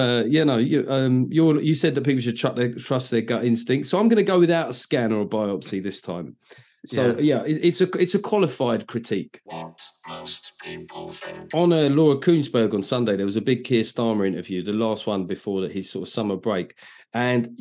you said that people should trust their gut instinct. So I'm going to go without a scan or a biopsy this time. So it's a qualified critique. What most people think. On Laura Kuenssberg on Sunday, there was a big Keir Starmer interview, the last one before his sort of summer break, and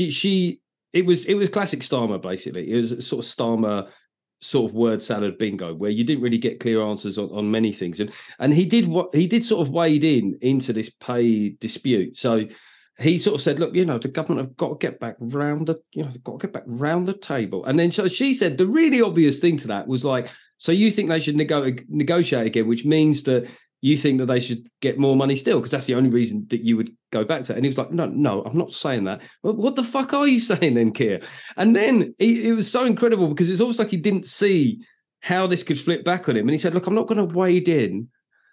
it was classic Starmer basically. It was sort of Starmer sort of word salad bingo where you didn't really get clear answers on many things, and he did sort of wade into this pay dispute. So he sort of said, look, the government have got to get back round the table. And then so she said the really obvious thing to that was like, so you think they should negotiate again, which means that you think that they should get more money still, because that's the only reason that you would go back to it. And he was like, no, I'm not saying that. Well, what the fuck are you saying then, Keir? And then it was so incredible because it's almost like he didn't see how this could flip back on him. And he said, look, I'm not going to wade in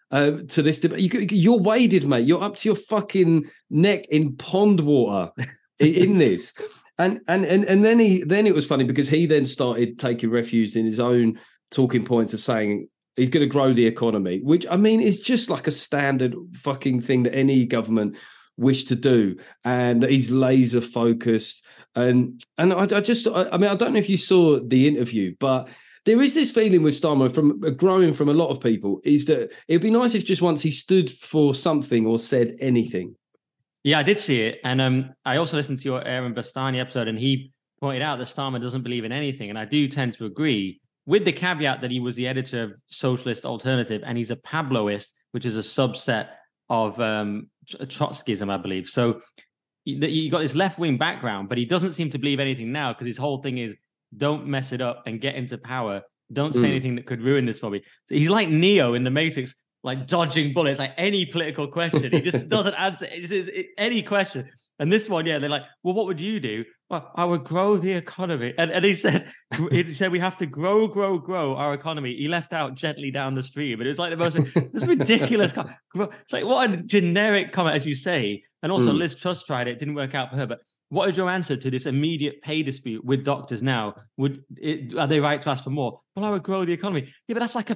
to this debate. You're waded, mate. You're up to your fucking neck in pond water in this. And then it was funny because he then started taking refuge in his own talking points of saying he's going to grow the economy, which I mean is just like a standard fucking thing that any government wish to do, and that he's laser focused. And I don't know if you saw the interview, but there is this feeling with Starmer growing from a lot of people is that it'd be nice if just once he stood for something or said anything. Yeah, I did see it. And I also listened to your Aaron Bastani episode, and he pointed out that Starmer doesn't believe in anything. And I do tend to agree, with the caveat that he was the editor of Socialist Alternative, and he's a Pabloist, which is a subset of Trotskyism, I believe. So you got this left-wing background, but he doesn't seem to believe anything now because his whole thing is, don't mess it up and get into power. Don't say anything that could ruin this for me. So he's like Neo in the Matrix, like dodging bullets, like any political question. He just doesn't answer any question. And this one, they're like, well, what would you do? Well, I would grow the economy. And he said we have to grow our economy. He left out gently down the stream. But it was like this ridiculous. It's like, what a generic comment, as you say. And also Liz Truss tried it. Didn't work out for her. But what is your answer to this immediate pay dispute with doctors now? Are they right to ask for more? Well, I would grow the economy. Yeah, but that's like a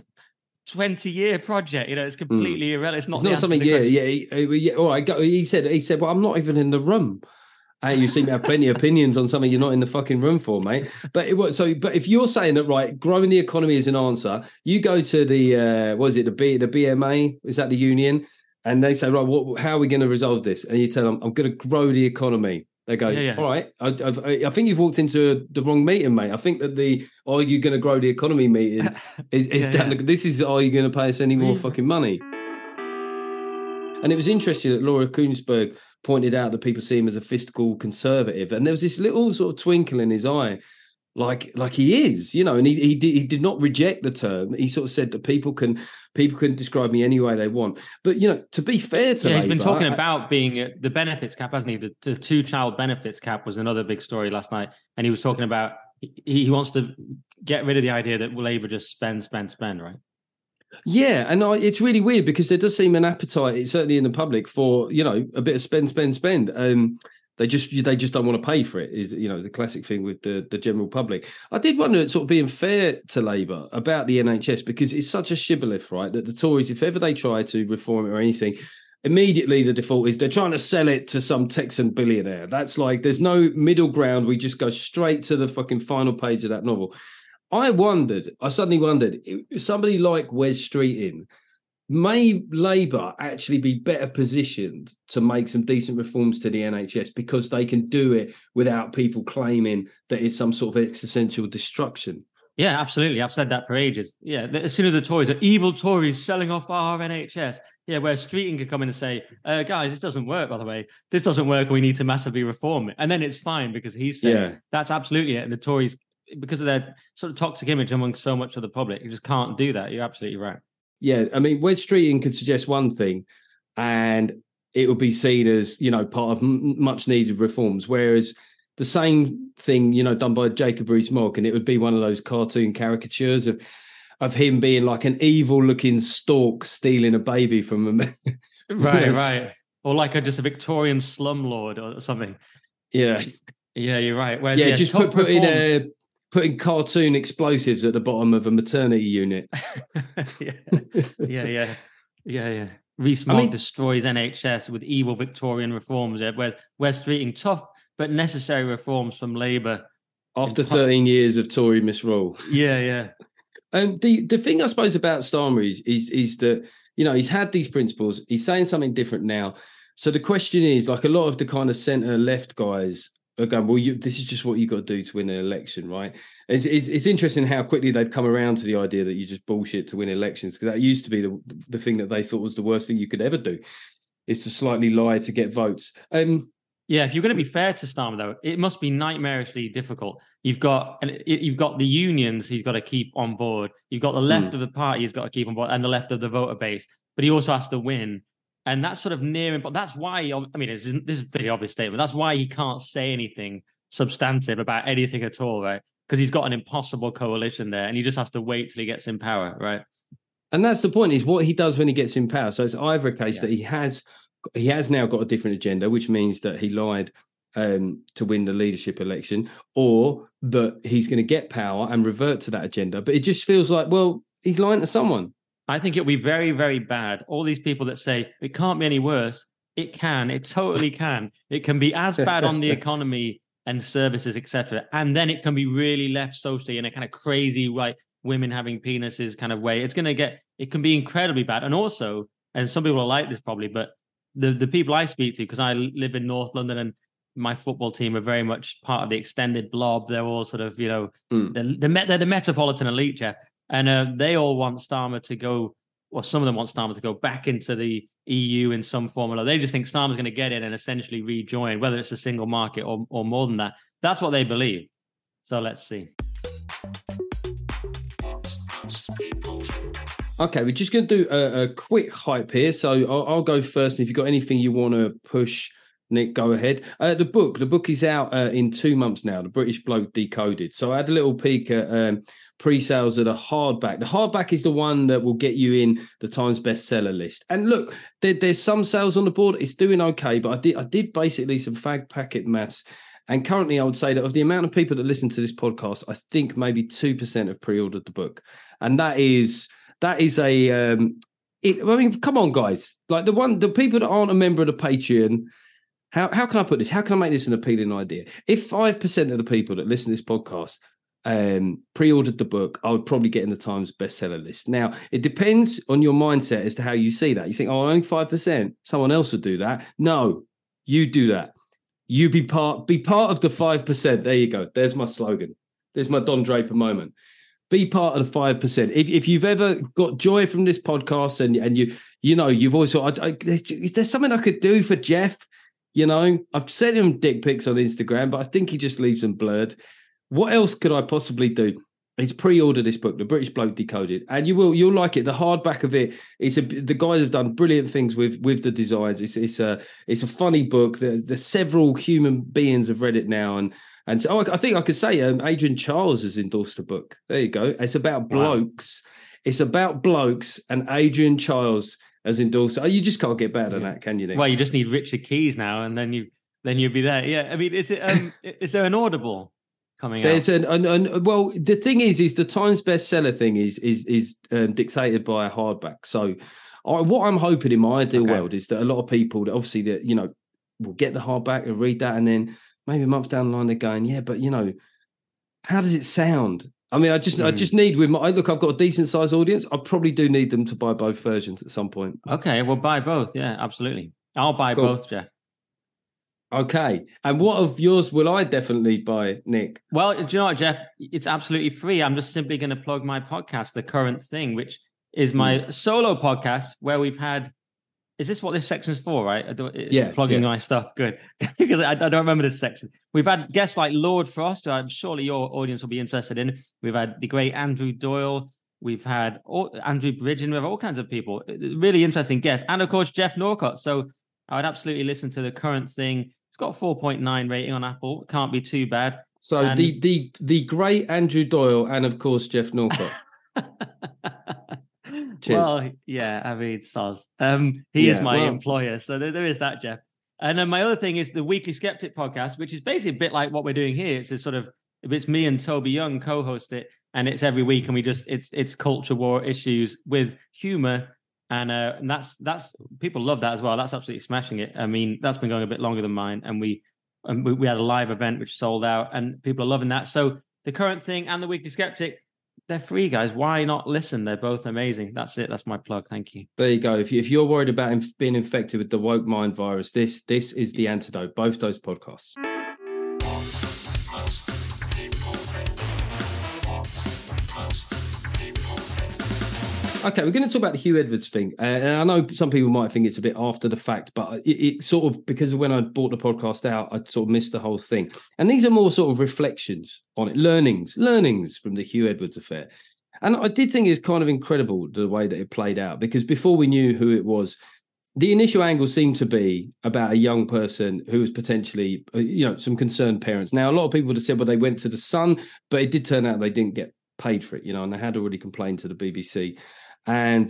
20-year project. It's completely irrelevant. It's not something. Yeah. All right. He said, well, I'm not even in the room. You seem to have plenty of opinions on something you're not in the fucking room for, mate. But if you're saying that, right, growing the economy is an answer, you go to the the BMA? Is that the union? And they say, right, how are we going to resolve this? And you tell them, I'm going to grow the economy. They go, all right, I think you've walked into the wrong meeting, mate. I think that are you going to grow the economy meeting is down. This is, are you going to pay us any more fucking money? And it was interesting that Laura Kuenssberg pointed out that people see him as a fiscal conservative. And there was this little sort of twinkle in his eye like he is, and he did not reject the term. He sort of said that people can describe me any way they want. But to be fair to Labour, he's been talking about being the benefits cap, hasn't he? The 2-child benefits cap was another big story last night, and he was talking about he wants to get rid of the idea that Labour just spend, right? Yeah, and it's really weird because there does seem an appetite, certainly in the public, for a bit of spend. They just don't want to pay for it. Is the classic thing with the general public. I did wonder, sort of being fair to Labour about the NHS, because it's such a shibboleth, right? That the Tories, if ever they try to reform it or anything, immediately the default is they're trying to sell it to some Texan billionaire. That's like there's no middle ground. We just go straight to the fucking final page of that novel. I suddenly wondered, somebody like Wes Streeting, may Labour actually be better positioned to make some decent reforms to the NHS because they can do it without people claiming that it's some sort of existential destruction? Yeah, absolutely. I've said that for ages. Yeah, as soon as the Tories are evil Tories selling off our NHS, yeah, where Streeting could come in and say, guys, this doesn't work, by the way. This doesn't work. We need to massively reform it. And then it's fine because he's saying that's absolutely it. And the Tories, because of their sort of toxic image among so much of the public, you just can't do that. You're absolutely right. Yeah, I mean, Wes Streeting could suggest one thing and it would be seen as, part of much needed reforms, whereas the same thing, done by Jacob Rees-Mogg, and it would be one of those cartoon caricatures of him being like an evil-looking stork stealing a baby from a... Right. Or like just a Victorian slumlord or something. Yeah. Yeah, you're right. Whereas, just putting cartoon explosives at the bottom of a maternity unit. Yeah. Rees-Mogg destroys NHS with evil Victorian reforms. We're streeting tough but necessary reforms from Labour after 13 years of Tory misrule. Yeah. And the thing I suppose about Starmer is that he's had these principles. He's saying something different now. So the question is, like, a lot of the kind of centre left guys are going, well, this is just what you got to do to win an election, right? It's interesting how quickly they've come around to the idea that you just bullshit to win elections, because that used to be the thing that they thought was the worst thing you could ever do, is to slightly lie to get votes. Yeah, if you're going to be fair to Starmer, though, it must be nightmarishly difficult. You've got the unions he's got to keep on board. You've got the left of the party he's got to keep on board, and the left of the voter base. But he also has to win. And that's sort of near him. But that's why, I mean, this is a pretty obvious statement. That's why he can't say anything substantive about anything at all, right? Because he's got an impossible coalition there, and he just has to wait till he gets in power, right? And that's the point, is what he does when he gets in power. So it's either a case that he has now got a different agenda, which means that he lied to win the leadership election, or that he's going to get power and revert to that agenda. But it just feels like, well, he's lying to someone. I think it'll be very, very bad. All these people that say it can't be any worse, it can. It totally can. It can be as bad on the economy and services, etc. And then it can be really left socially in a kind of crazy, right, women having penises kind of way. It can be incredibly bad. And also, and some people are like this probably, but the people I speak to, because I live in North London and my football team are very much part of the extended blob. They're all sort of, they're the metropolitan elite, Jeff. And they all want Starmer to go, or some of them want Starmer to go back into the EU in some form or other. They just think Starmer's going to get in and essentially rejoin, whether it's a single market or more than that. That's what they believe. So let's see. Okay, we're just going to do a quick hype here. So I'll go first. And if you've got anything you want to push, Nick, go ahead. The book is out in 2 months now, The British Bloke Decoded. So I had a little peek at pre-sales of the hardback. The hardback is the one that will get you in the Times bestseller list. And look, there's some sales on the board. It's doing okay, but I did basically some fag packet maths. And currently, I would say that of the amount of people that listen to this podcast, I think maybe 2% have pre-ordered the book. And that is I mean, come on, guys. Like the people that aren't a member of the Patreon, how can I put this? How can I make this an appealing idea? If 5% of the people that listen to this podcast pre-ordered the book, I would probably get in the Times bestseller list. Now, it depends on your mindset as to how you see that. You think, only 5%, someone else would do that. No, you do that. You be part of the 5%. There you go. There's my slogan. There's my Don Draper moment. Be part of the 5%. If you've ever got joy from this podcast and you've always thought, is there something I could do for Jeff? I've sent him dick pics on Instagram, but I think he just leaves them blurred. what else could I possibly do? It's pre-order this book, The British Bloke Decoded, and you'll like it. The hardback of it, the guys have done brilliant things with the designs. It's a funny book. There's several human beings have read it now, and so I think I could say Adrian Charles has endorsed the book. There you go. It's about blokes. Wow. It's about blokes, and Adrian Charles has endorsed. Oh, you just can't get better than that, can you, Nick? Well, you just need Richard Keys now, and then you'll be there. Yeah, I mean, is there an Audible coming There's out? Well, the thing is the Times bestseller thing is dictated by a hardback. So, what I'm hoping in my ideal world is that a lot of people that obviously that will get the hardback and read that, and then maybe a month down the line they're going, yeah, but how does it sound? I mean, I just need I've got a decent sized audience. I probably do need them to buy both versions at some point. Okay, we'll buy both. Yeah, absolutely. I'll buy both, Jeff. Okay. And what of yours will I definitely buy, Nick? Well, do you know what, Jeff? It's absolutely free. I'm just simply going to plug my podcast, The Current Thing, which is my solo podcast where we've had. Is this what this section's for, right? Plugging my stuff. Good. Because I don't remember this section. We've had guests like Lord Frost, who I'm surely your audience will be interested in. We've had the great Andrew Doyle. We've had Andrew Bridgen. We have all kinds of people. Really interesting guests. And, of course, Jeff Norcott. So I would absolutely listen to The Current Thing. It's got a 4.9 rating on Apple. Can't be too bad. So the great Andrew Doyle and, of course, Jeff Norcott. Cheers. Well, yeah, I mean, Soz. He is my employer, so there is that, Jeff. And then my other thing is the Weekly Skeptic podcast, which is basically a bit like what we're doing here. It's a sort of, it's me and Toby Young co-host it, and it's every week, and we just it's culture war issues with humor, and that's people love that as well. That's absolutely smashing it. I mean, that's been going a bit longer than mine, and we had a live event which sold out, and people are loving that. So The Current Thing and the Weekly Skeptic. They're free, guys. Why not listen? They're both amazing. That's it. That's my plug. Thank you. There you go. If you're worried about being infected with the woke mind virus, this is the antidote. Both those podcasts. Okay, we're going to talk about the Hugh Edwards thing. And I know some people might think it's a bit after the fact, but it sort of, because when I brought the podcast out, I sort of missed the whole thing. And these are more sort of reflections on it, learnings from the Hugh Edwards affair. And I did think it's kind of incredible the way that it played out, because before we knew who it was, the initial angle seemed to be about a young person who was potentially, some concerned parents. Now, a lot of people would have said, well, they went to the Sun, but it did turn out they didn't get paid for it, and they had already complained to the BBC. And,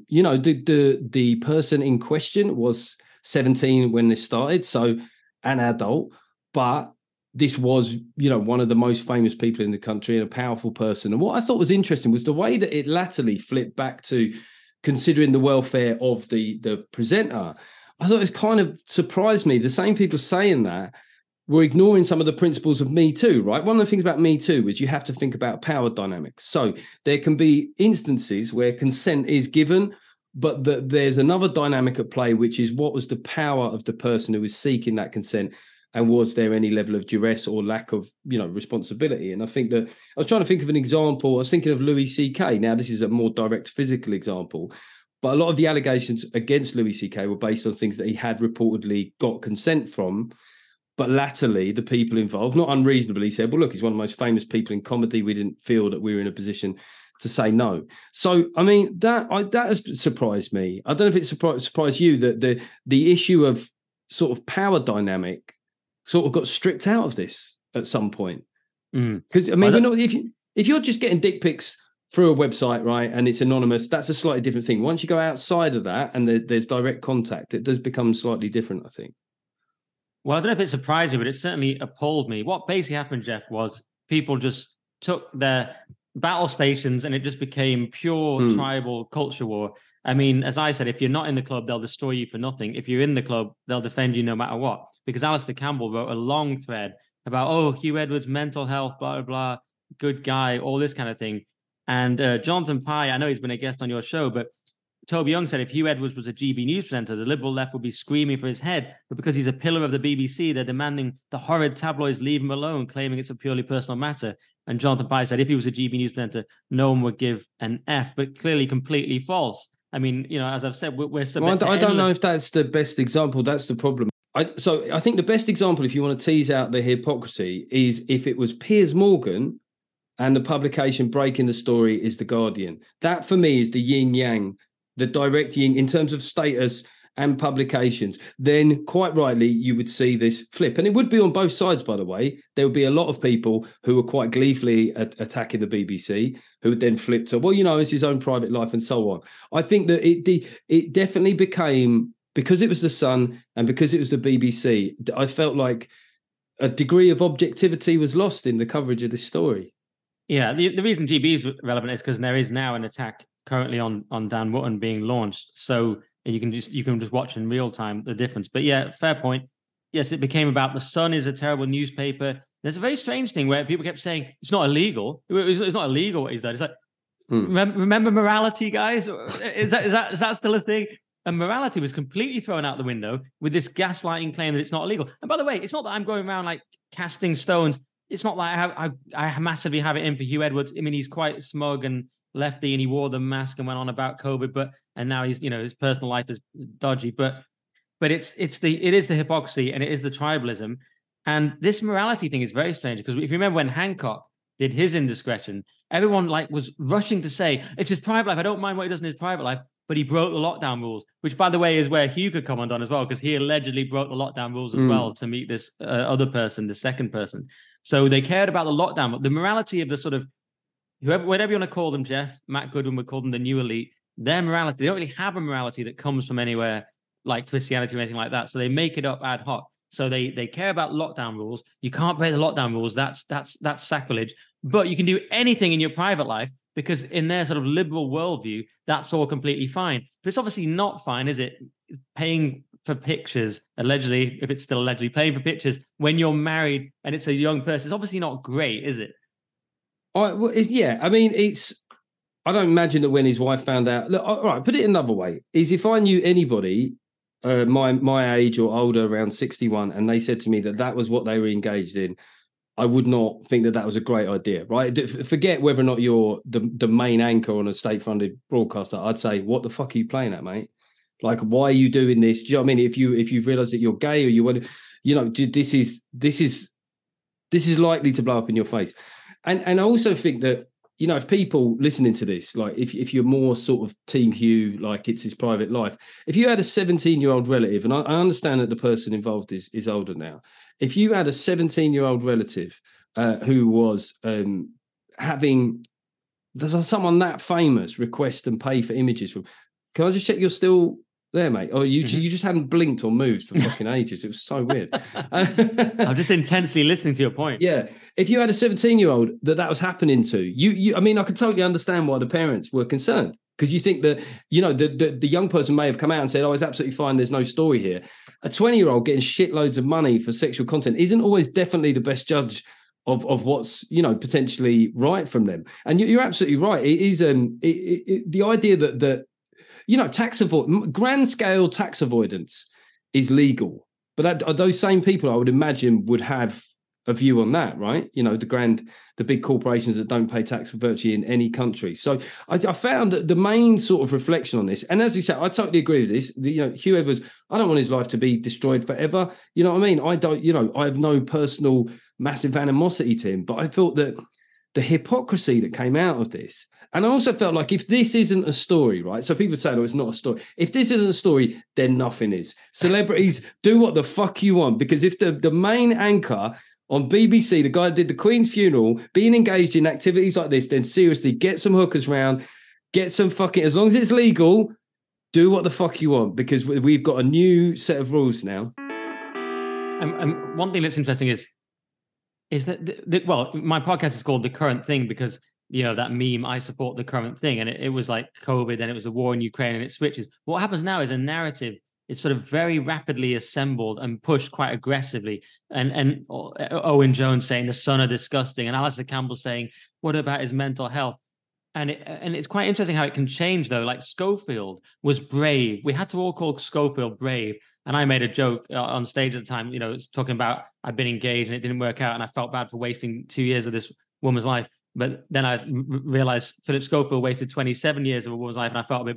the person in question was 17 when this started, so an adult. But this was, one of the most famous people in the country and a powerful person. And what I thought was interesting was the way that it latterly flipped back to considering the welfare of the presenter. I thought it was kind of surprised me. The same people saying that were ignoring some of the principles of Me Too, right? One of the things about Me Too is you have to think about power dynamics. So there can be instances where consent is given, but there's another dynamic at play, which is what was the power of the person who was seeking that consent, and was there any level of duress or lack of, responsibility? And I think that I was trying to think of an example. I was thinking of Louis C.K. Now, this is a more direct physical example, but a lot of the allegations against Louis C.K. were based on things that he had reportedly got consent from. But latterly, the people involved, not unreasonably, said, well, look, he's one of the most famous people in comedy. We didn't feel that we were in a position to say no. So, I mean, that has surprised me. I don't know if it surprised you that the issue of sort of power dynamic sort of got stripped out of this at some point. Because, I mean, if you're just getting dick pics through a website, right, and it's anonymous, that's a slightly different thing. Once you go outside of that and there's direct contact, it does become slightly different, I think. Well, I don't know if it surprised me, but it certainly appalled me. What basically happened, Jeff, was people just took their battle stations and it just became pure tribal culture war. I mean, as I said, if you're not in the club, they'll destroy you for nothing. If you're in the club, they'll defend you no matter what. Because Alistair Campbell wrote a long thread about, Hugh Edwards, mental health, blah, blah, blah, good guy, all this kind of thing. And Jonathan Pye, I know he's been a guest on your show, but Toby Young said if Hugh Edwards was a GB News presenter, the Liberal left would be screaming for his head. But because he's a pillar of the BBC, they're demanding the horrid tabloids leave him alone, claiming it's a purely personal matter. And Jonathan Pye said if he was a GB News presenter, no one would give an F, but clearly completely false. I mean, as I've said, we're subject to I don't know if that's the best example. That's the problem. So I think the best example, if you want to tease out the hypocrisy, is if it was Piers Morgan and the publication breaking the story is The Guardian. That for me is the yin yang, the direct yin in terms of status and publications. Then quite rightly, you would see this flip. And it would be on both sides, by the way. There would be a lot of people who were quite gleefully attacking the BBC, who would then flip to, well, it's his own private life and so on. I think that it definitely became, because it was The Sun and because it was the BBC, I felt like a degree of objectivity was lost in the coverage of this story. Yeah, the reason GB is relevant is because there is now an attack currently on Dan Wootton being launched. So you can just watch in real time the difference. But yeah, fair point. Yes, it became about The Sun is a terrible newspaper. There's a very strange thing where people kept saying it's not illegal. It's not illegal what he's done. It's like, remember morality, guys? Is that still a thing? And morality was completely thrown out the window with this gaslighting claim that it's not illegal. And by the way, it's not that I'm going around like casting stones. It's not like I massively have it in for Hugh Edwards. I mean, he's quite smug and lefty, and he wore the mask and went on about COVID, and now he's, his personal life is dodgy. But it is the hypocrisy and it is the tribalism. And this morality thing is very strange because if you remember when Hancock did his indiscretion, everyone was rushing to say it's his private life. I don't mind what he does in his private life, but he broke the lockdown rules, which, by the way, is where Hugh could comment on as well, because he allegedly broke the lockdown rules as well to meet this other person, the second person. So they cared about the lockdown, but the morality of the sort of whatever you want to call them, Jeff, Matt Goodwin would call them the new elite. Their morality, they don't really have a morality that comes from anywhere like Christianity or anything like that. So they make it up ad hoc. So they care about lockdown rules. You can't break the lockdown rules. That's sacrilege. But you can do anything in your private life because in their sort of liberal worldview, that's all completely fine. But it's obviously not fine, is it? Paying for pictures, allegedly, if it's still allegedly, paying for pictures when you're married and it's a young person, it's obviously not great, is it? Yeah, I mean, I don't imagine that when his wife found out. Look, all right, put it another way: is if I knew anybody my age or older, around 61, and they said to me that was what they were engaged in, I would not think that was a great idea, right? Forget whether or not you're the main anchor on a state-funded broadcaster. I'd say, what the fuck are you playing at, mate? Like, why are you doing this? Do you know what I mean? If you've realised that you're gay or you want, this is likely to blow up in your face. And I also think that, if people listening to this, like if you're more sort of Team Hugh, like it's his private life, if you had a 17-year-old relative, and I understand that the person involved is older now, if you had a 17-year-old relative who was having someone that famous request and pay for images from, can I just check you're still there, mate? Or you just hadn't blinked or moved for fucking ages. It was so weird. I'm just intensely listening to your point. Yeah. If you had a 17-year-old that was happening to, I mean, I could totally understand why the parents were concerned, because you think that, the young person may have come out and said, oh, it's absolutely fine, there's no story here. A 20-year-old getting shitloads of money for sexual content isn't always definitely the best judge of what's, potentially right from them. And you're absolutely right. It is the idea that tax grand scale tax avoidance is legal, but those same people, I would imagine, would have a view on that, right? The big corporations that don't pay tax virtually in any country. So I found that the main sort of reflection on this, and as you said, I totally agree with this. Hugh Edwards, I don't want his life to be destroyed forever. You know what I mean? I don't, I have no personal massive animosity to him, but I felt that the hypocrisy that came out of this. And I also felt like if this isn't a story, right? So people say, oh, it's not a story. If this isn't a story, then nothing is. Celebrities, do what the fuck you want. Because if the main anchor on BBC, the guy that did the Queen's funeral, being engaged in activities like this, then seriously, get some hookers round, get some fucking, as long as it's legal, do what the fuck you want. Because we've got a new set of rules now. And one thing that's interesting is that, my podcast is called The Current Thing because, that meme, I support the current thing. And it was like COVID, and it was the war in Ukraine, and it switches. What happens now is a narrative is sort of very rapidly assembled and pushed quite aggressively. And Owen Jones saying the Sun are disgusting, and Alistair Campbell saying, what about his mental health? And it's quite interesting how it can change, though. Like Schofield was brave. We had to all call Schofield brave. And I made a joke on stage at the time, talking about I'd been engaged and it didn't work out, and I felt bad for wasting 2 years of this woman's life. But then I realized Philip Schofield wasted 27 years of a woman's life, and I felt a bit better.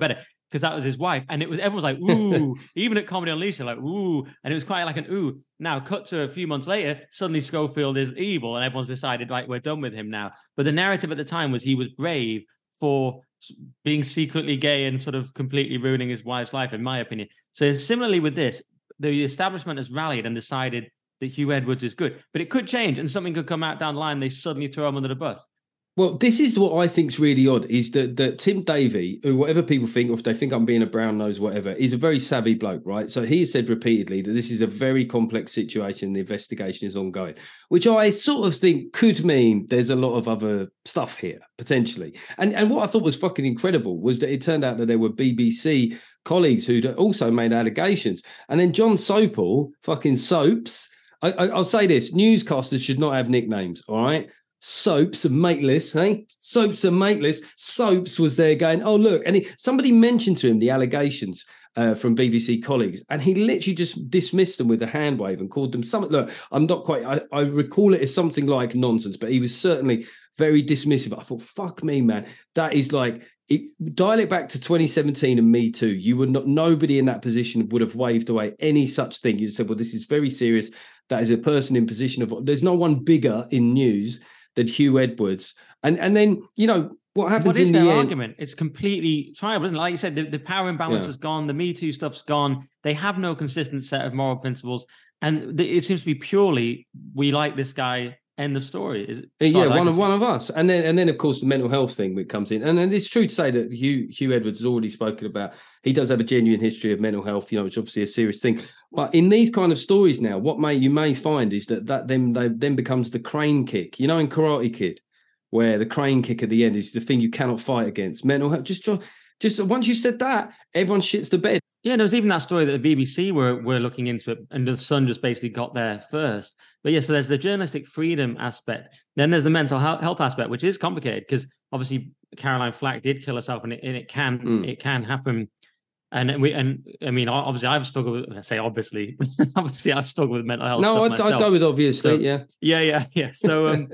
because that was his wife. And everyone was like, ooh, even at Comedy Unleashed, like, ooh. And it was quite like an ooh. Now, cut to a few months later, suddenly Schofield is evil and everyone's decided, right, we're done with him now. But the narrative at the time was he was brave for being secretly gay and sort of completely ruining his wife's life, in my opinion. So similarly with this, the establishment has rallied and decided that Hugh Edwards is good. But it could change and something could come out down the line. They suddenly throw him under the bus. Well, this is what I think is really odd, is that Tim Davie, who whatever people think, or if they think I'm being a brown nose, whatever, is a very savvy bloke, right? So he has said repeatedly that this is a very complex situation. The investigation is ongoing, which I sort of think could mean there's a lot of other stuff here, potentially. And what I thought was fucking incredible was that it turned out that there were BBC colleagues who'd also made allegations. And then John Sopel, fucking Soaps, I'll say this, newscasters should not have nicknames, all right? Soaps and Mateless, hey? Soaps and Mateless. Soaps was there going, oh, look. And somebody mentioned to him the allegations from BBC colleagues, and he literally just dismissed them with a hand wave and called them something. Look, I'm not quite, I recall it as something like nonsense, but he was certainly very dismissive. I thought, fuck me, man. That is like, dial it back to 2017 and Me Too. You would not, nobody in that position would have waved away any such thing. You said, well, this is very serious. That is a person in position of, there's no one bigger in news than Hugh Edwards. And then, you know, what happens what is in the their end? argument? It's completely tribal, isn't it? Like you said, the power imbalance is gone. The Me Too stuff's gone. They have no consistent set of moral principles. And it seems to be purely, we like this guy, end of story. One of us. And then, of course, the mental health thing that comes in. And it's true to say that Hugh Edwards has already spoken about, he does have a genuine history of mental health, you know, which is obviously a serious thing. But in these kind of stories now, you may find is that then becomes the crane kick. You know, in Karate Kid, where the crane kick at the end is the thing you cannot fight against. Mental health, just once you said that, everyone shits the bed. Yeah, there was even that story that the BBC were looking into it, and the Sun just basically got there first. But yeah, so there's the journalistic freedom aspect. Then there's the mental health aspect, which is complicated because obviously Caroline Flack did kill herself, and it can happen. And I mean, obviously, I've struggled with. I say obviously, obviously, I've struggled with mental health. No, I go with obviously, so, yeah. So,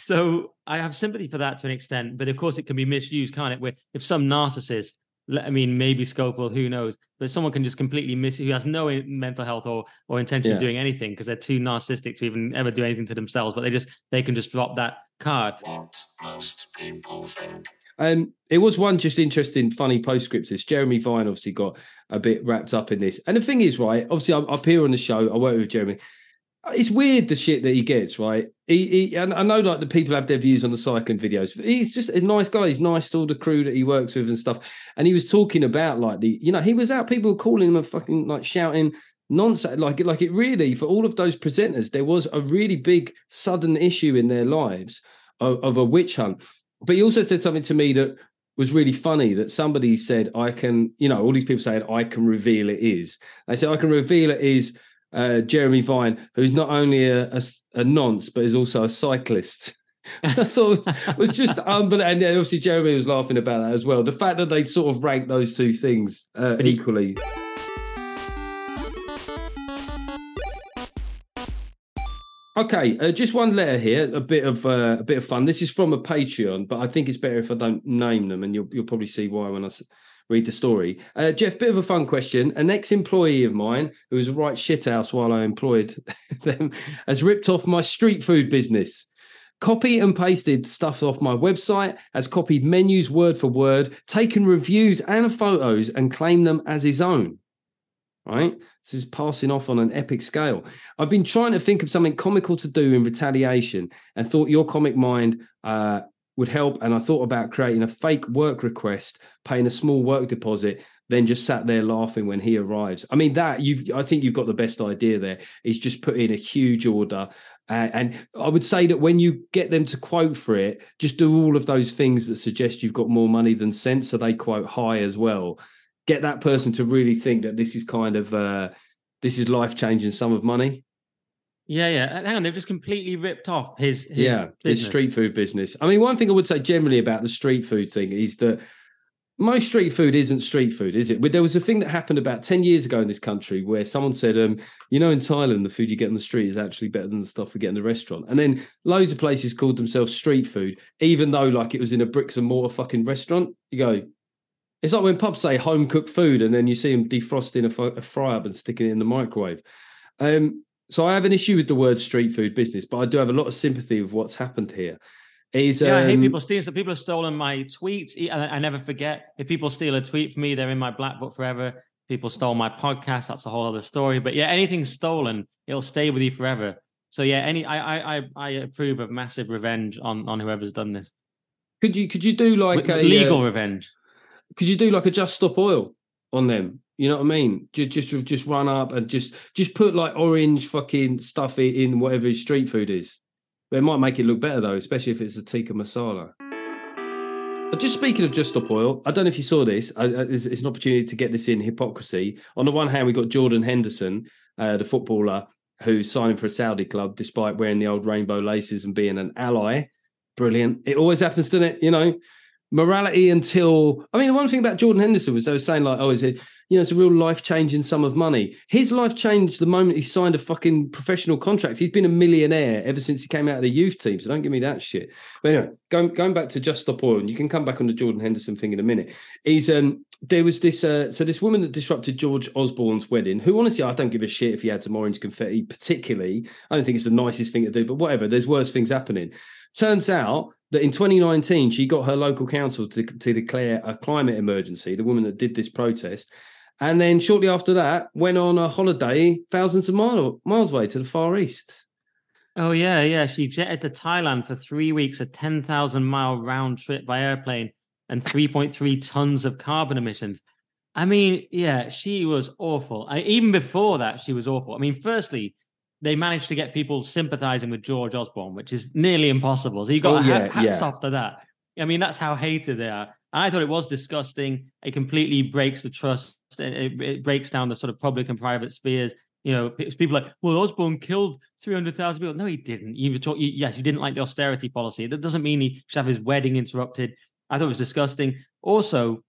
so I have sympathy for that to an extent, but of course, it can be misused, can't it? Where if some narcissist, I mean, maybe Schofield, who knows, but someone can just completely who has no mental health or intention of doing anything because they're too narcissistic to even ever do anything to themselves, but they can just drop that card. What most people think. It was one just interesting, funny postscript. This Jeremy Vine obviously got a bit wrapped up in this. And the thing is, right, obviously I'm up here on the show. I work with Jeremy. It's weird the shit that he gets, right? And I know like the people have their views on the cycling videos. He's just a nice guy. He's nice to all the crew that he works with and stuff. And he was talking about like he was out, people were calling him a fucking like shouting nonsense. Like it really, for all of those presenters, there was a really big sudden issue in their lives of a witch hunt. But he also said something to me that was really funny, that somebody said, I can, all these people saying, I can reveal it is. They said, I can reveal it is Jeremy Vine, who's not only a nonce, but is also a cyclist. I thought it was just unbelievable. And then obviously Jeremy was laughing about that as well. The fact that they sort of ranked those two things equally. Okay, just one letter here, a bit of fun. This is from a Patreon, but I think it's better if I don't name them, and you'll probably see why when I read the story. Jeff, bit of a fun question. An ex-employee of mine, who was a right shithouse while I employed them, has ripped off my street food business. Copy and pasted stuff off my website, has copied menus word for word, taken reviews and photos and claimed them as his own. Right? This is passing off on an epic scale. I've been trying to think of something comical to do in retaliation and thought your comic mind would help. And I thought about creating a fake work request, paying a small work deposit, then just sat there laughing when he arrives. I mean, I think you've got the best idea there, is just put in a huge order. And I would say that when you get them to quote for it, just do all of those things that suggest you've got more money than sense, so they quote high as well. Get that person to really think that this is kind of this is life-changing sum of money. Yeah. Hang on, they've just completely ripped off his street food business. I mean, one thing I would say generally about the street food thing is that most street food isn't street food, is it? There was a thing that happened about 10 years ago in this country where someone said, in Thailand, the food you get on the street is actually better than the stuff we get in the restaurant. And then loads of places called themselves street food, even though like it was in a bricks and mortar fucking restaurant. You go, It's like when pubs say home cooked food, and then you see them defrosting a fry up and sticking it in the microwave. So I have an issue with the word street food business, but I do have a lot of sympathy with what's happened here. I hate people stealing. So people have stolen my tweets. I never forget. If people steal a tweet from me, they're in my black book forever. People stole my podcast. That's a whole other story. But yeah, anything stolen, it'll stay with you forever. So yeah, I approve of massive revenge on whoever's done this. Could you do like a legal revenge? Could you do like a Just Stop Oil on them? You know what I mean? Just run up and just put like orange fucking stuff in whatever street food is. But it might make it look better though, especially if it's a tikka masala. But just speaking of Just Stop Oil, I don't know if you saw this. It's an opportunity to get this in hypocrisy. On the one hand, we got Jordan Henderson, the footballer who's signing for a Saudi club despite wearing the old rainbow laces and being an ally. Brilliant. It always happens, doesn't it? You know, morality until... I mean, the one thing about Jordan Henderson was they were saying like, oh, is it... You know, it's a real life-changing sum of money. His life changed the moment he signed a fucking professional contract. He's been a millionaire ever since he came out of the youth team, so don't give me that shit. But anyway, going back to Just Stop Oil, and you can come back on the Jordan Henderson thing in a minute, is there was this... so this woman that disrupted George Osborne's wedding, who honestly, I don't give a shit if he had some orange confetti particularly. I don't think it's the nicest thing to do, but whatever, there's worse things happening. Turns out that in 2019, she got her local council to declare a climate emergency, the woman that did this protest. And then shortly after that, went on a holiday thousands of miles away to the Far East. Oh, yeah. She jetted to Thailand for 3 weeks, a 10,000-mile round trip by airplane and 3.3 tons of carbon emissions. I mean, yeah, she was awful. Even before that, she was awful. I mean, firstly, they managed to get people sympathizing with George Osborne, which is nearly impossible. So you got hats off to that. I mean, that's how hated they are. I thought it was disgusting. It completely breaks the trust. It breaks down the sort of public and private spheres. You know, people are like, well, Osborne killed 300,000 people. No, he didn't. Yes, you didn't like the austerity policy. That doesn't mean he should have his wedding interrupted. I thought it was disgusting. Also,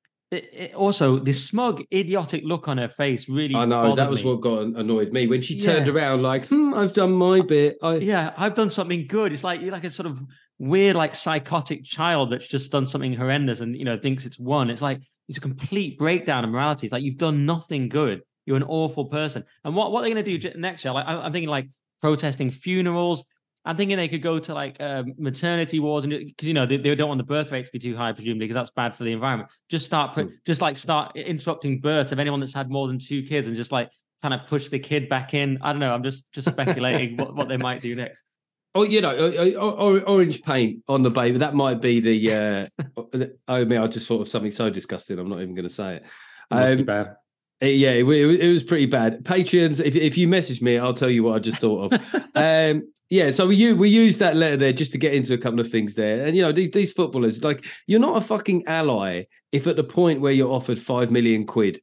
this smug, idiotic look on her face really. I know that was me. What annoyed me when she turned around like, I've done my bit. I've done something good. It's like you're like a sort of weird, like psychotic child that's just done something horrendous and thinks it's won. It's like it's a complete breakdown of morality. It's like you've done nothing good. You're an awful person. And what they're going to do next year? Like I'm thinking like protesting funerals. I'm thinking they could go to like maternity wards, and because they don't want the birth rate to be too high, presumably, because that's bad for the environment. Just start interrupting births of anyone that's had more than 2 kids, and just like trying to push the kid back in. I don't know. I'm just speculating what they might do next. Oh, orange paint on the baby. That might be the. I just thought of something so disgusting. I'm not even going to say it. It must be bad. It was pretty bad. Patreons, if you message me, I'll tell you what I just thought of. So we used that letter there just to get into a couple of things there. And these footballers, like, you're not a fucking ally if at the point where you're offered 5 million quid,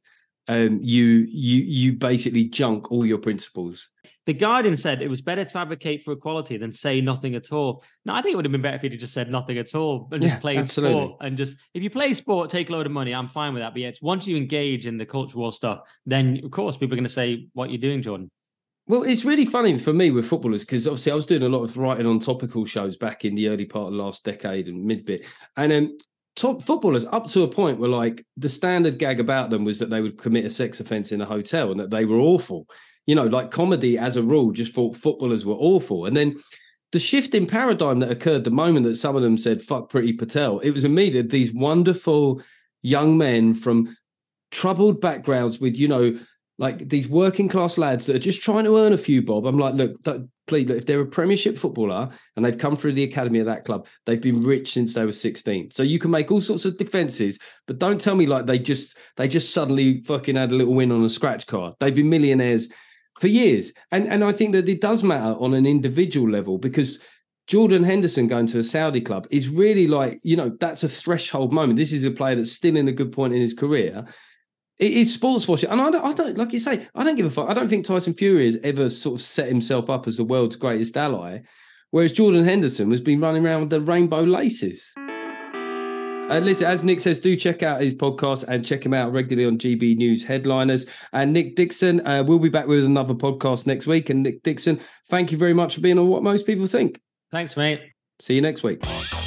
you basically junk all your principles. The Guardian said it was better to advocate for equality than say nothing at all. Now, I think it would have been better if he'd just said nothing at all and just played sport. And just, if you play sport, take a load of money, I'm fine with that. But yeah, once you engage in the cultural stuff, then, of course, people are going to say, what you're doing, Jordan. Well, it's really funny for me with footballers because obviously I was doing a lot of writing on topical shows back in the early part of the last decade and mid-bit. And top footballers up to a point were like, the standard gag about them was that they would commit a sex offence in a hotel and that they were awful. Like comedy as a rule just thought footballers were awful. And then the shift in paradigm that occurred the moment that some of them said, fuck Priti Patel, it was immediate. These wonderful young men from troubled backgrounds with, like these working class lads that are just trying to earn a few bob. I'm like, look, please, if they're a Premiership footballer and they've come through the academy of that club, they've been rich since they were 16. So you can make all sorts of defences, but don't tell me like they just suddenly fucking had a little win on a scratch card. They've been millionaires for years. And I think that it does matter on an individual level because Jordan Henderson going to a Saudi club is really like, that's a threshold moment. This is a player that's still in a good point in his career. It is sports washing. And I don't, like you say, I don't give a fuck. I don't think Tyson Fury has ever sort of set himself up as the world's greatest ally, whereas Jordan Henderson has been running around with the rainbow laces. Listen, as Nick says, do check out his podcast and check him out regularly on GB News Headliners. And Nick Dixon, we'll be back with another podcast next week. And Nick Dixon, thank you very much for being on What Most People Think. Thanks, mate. See you next week.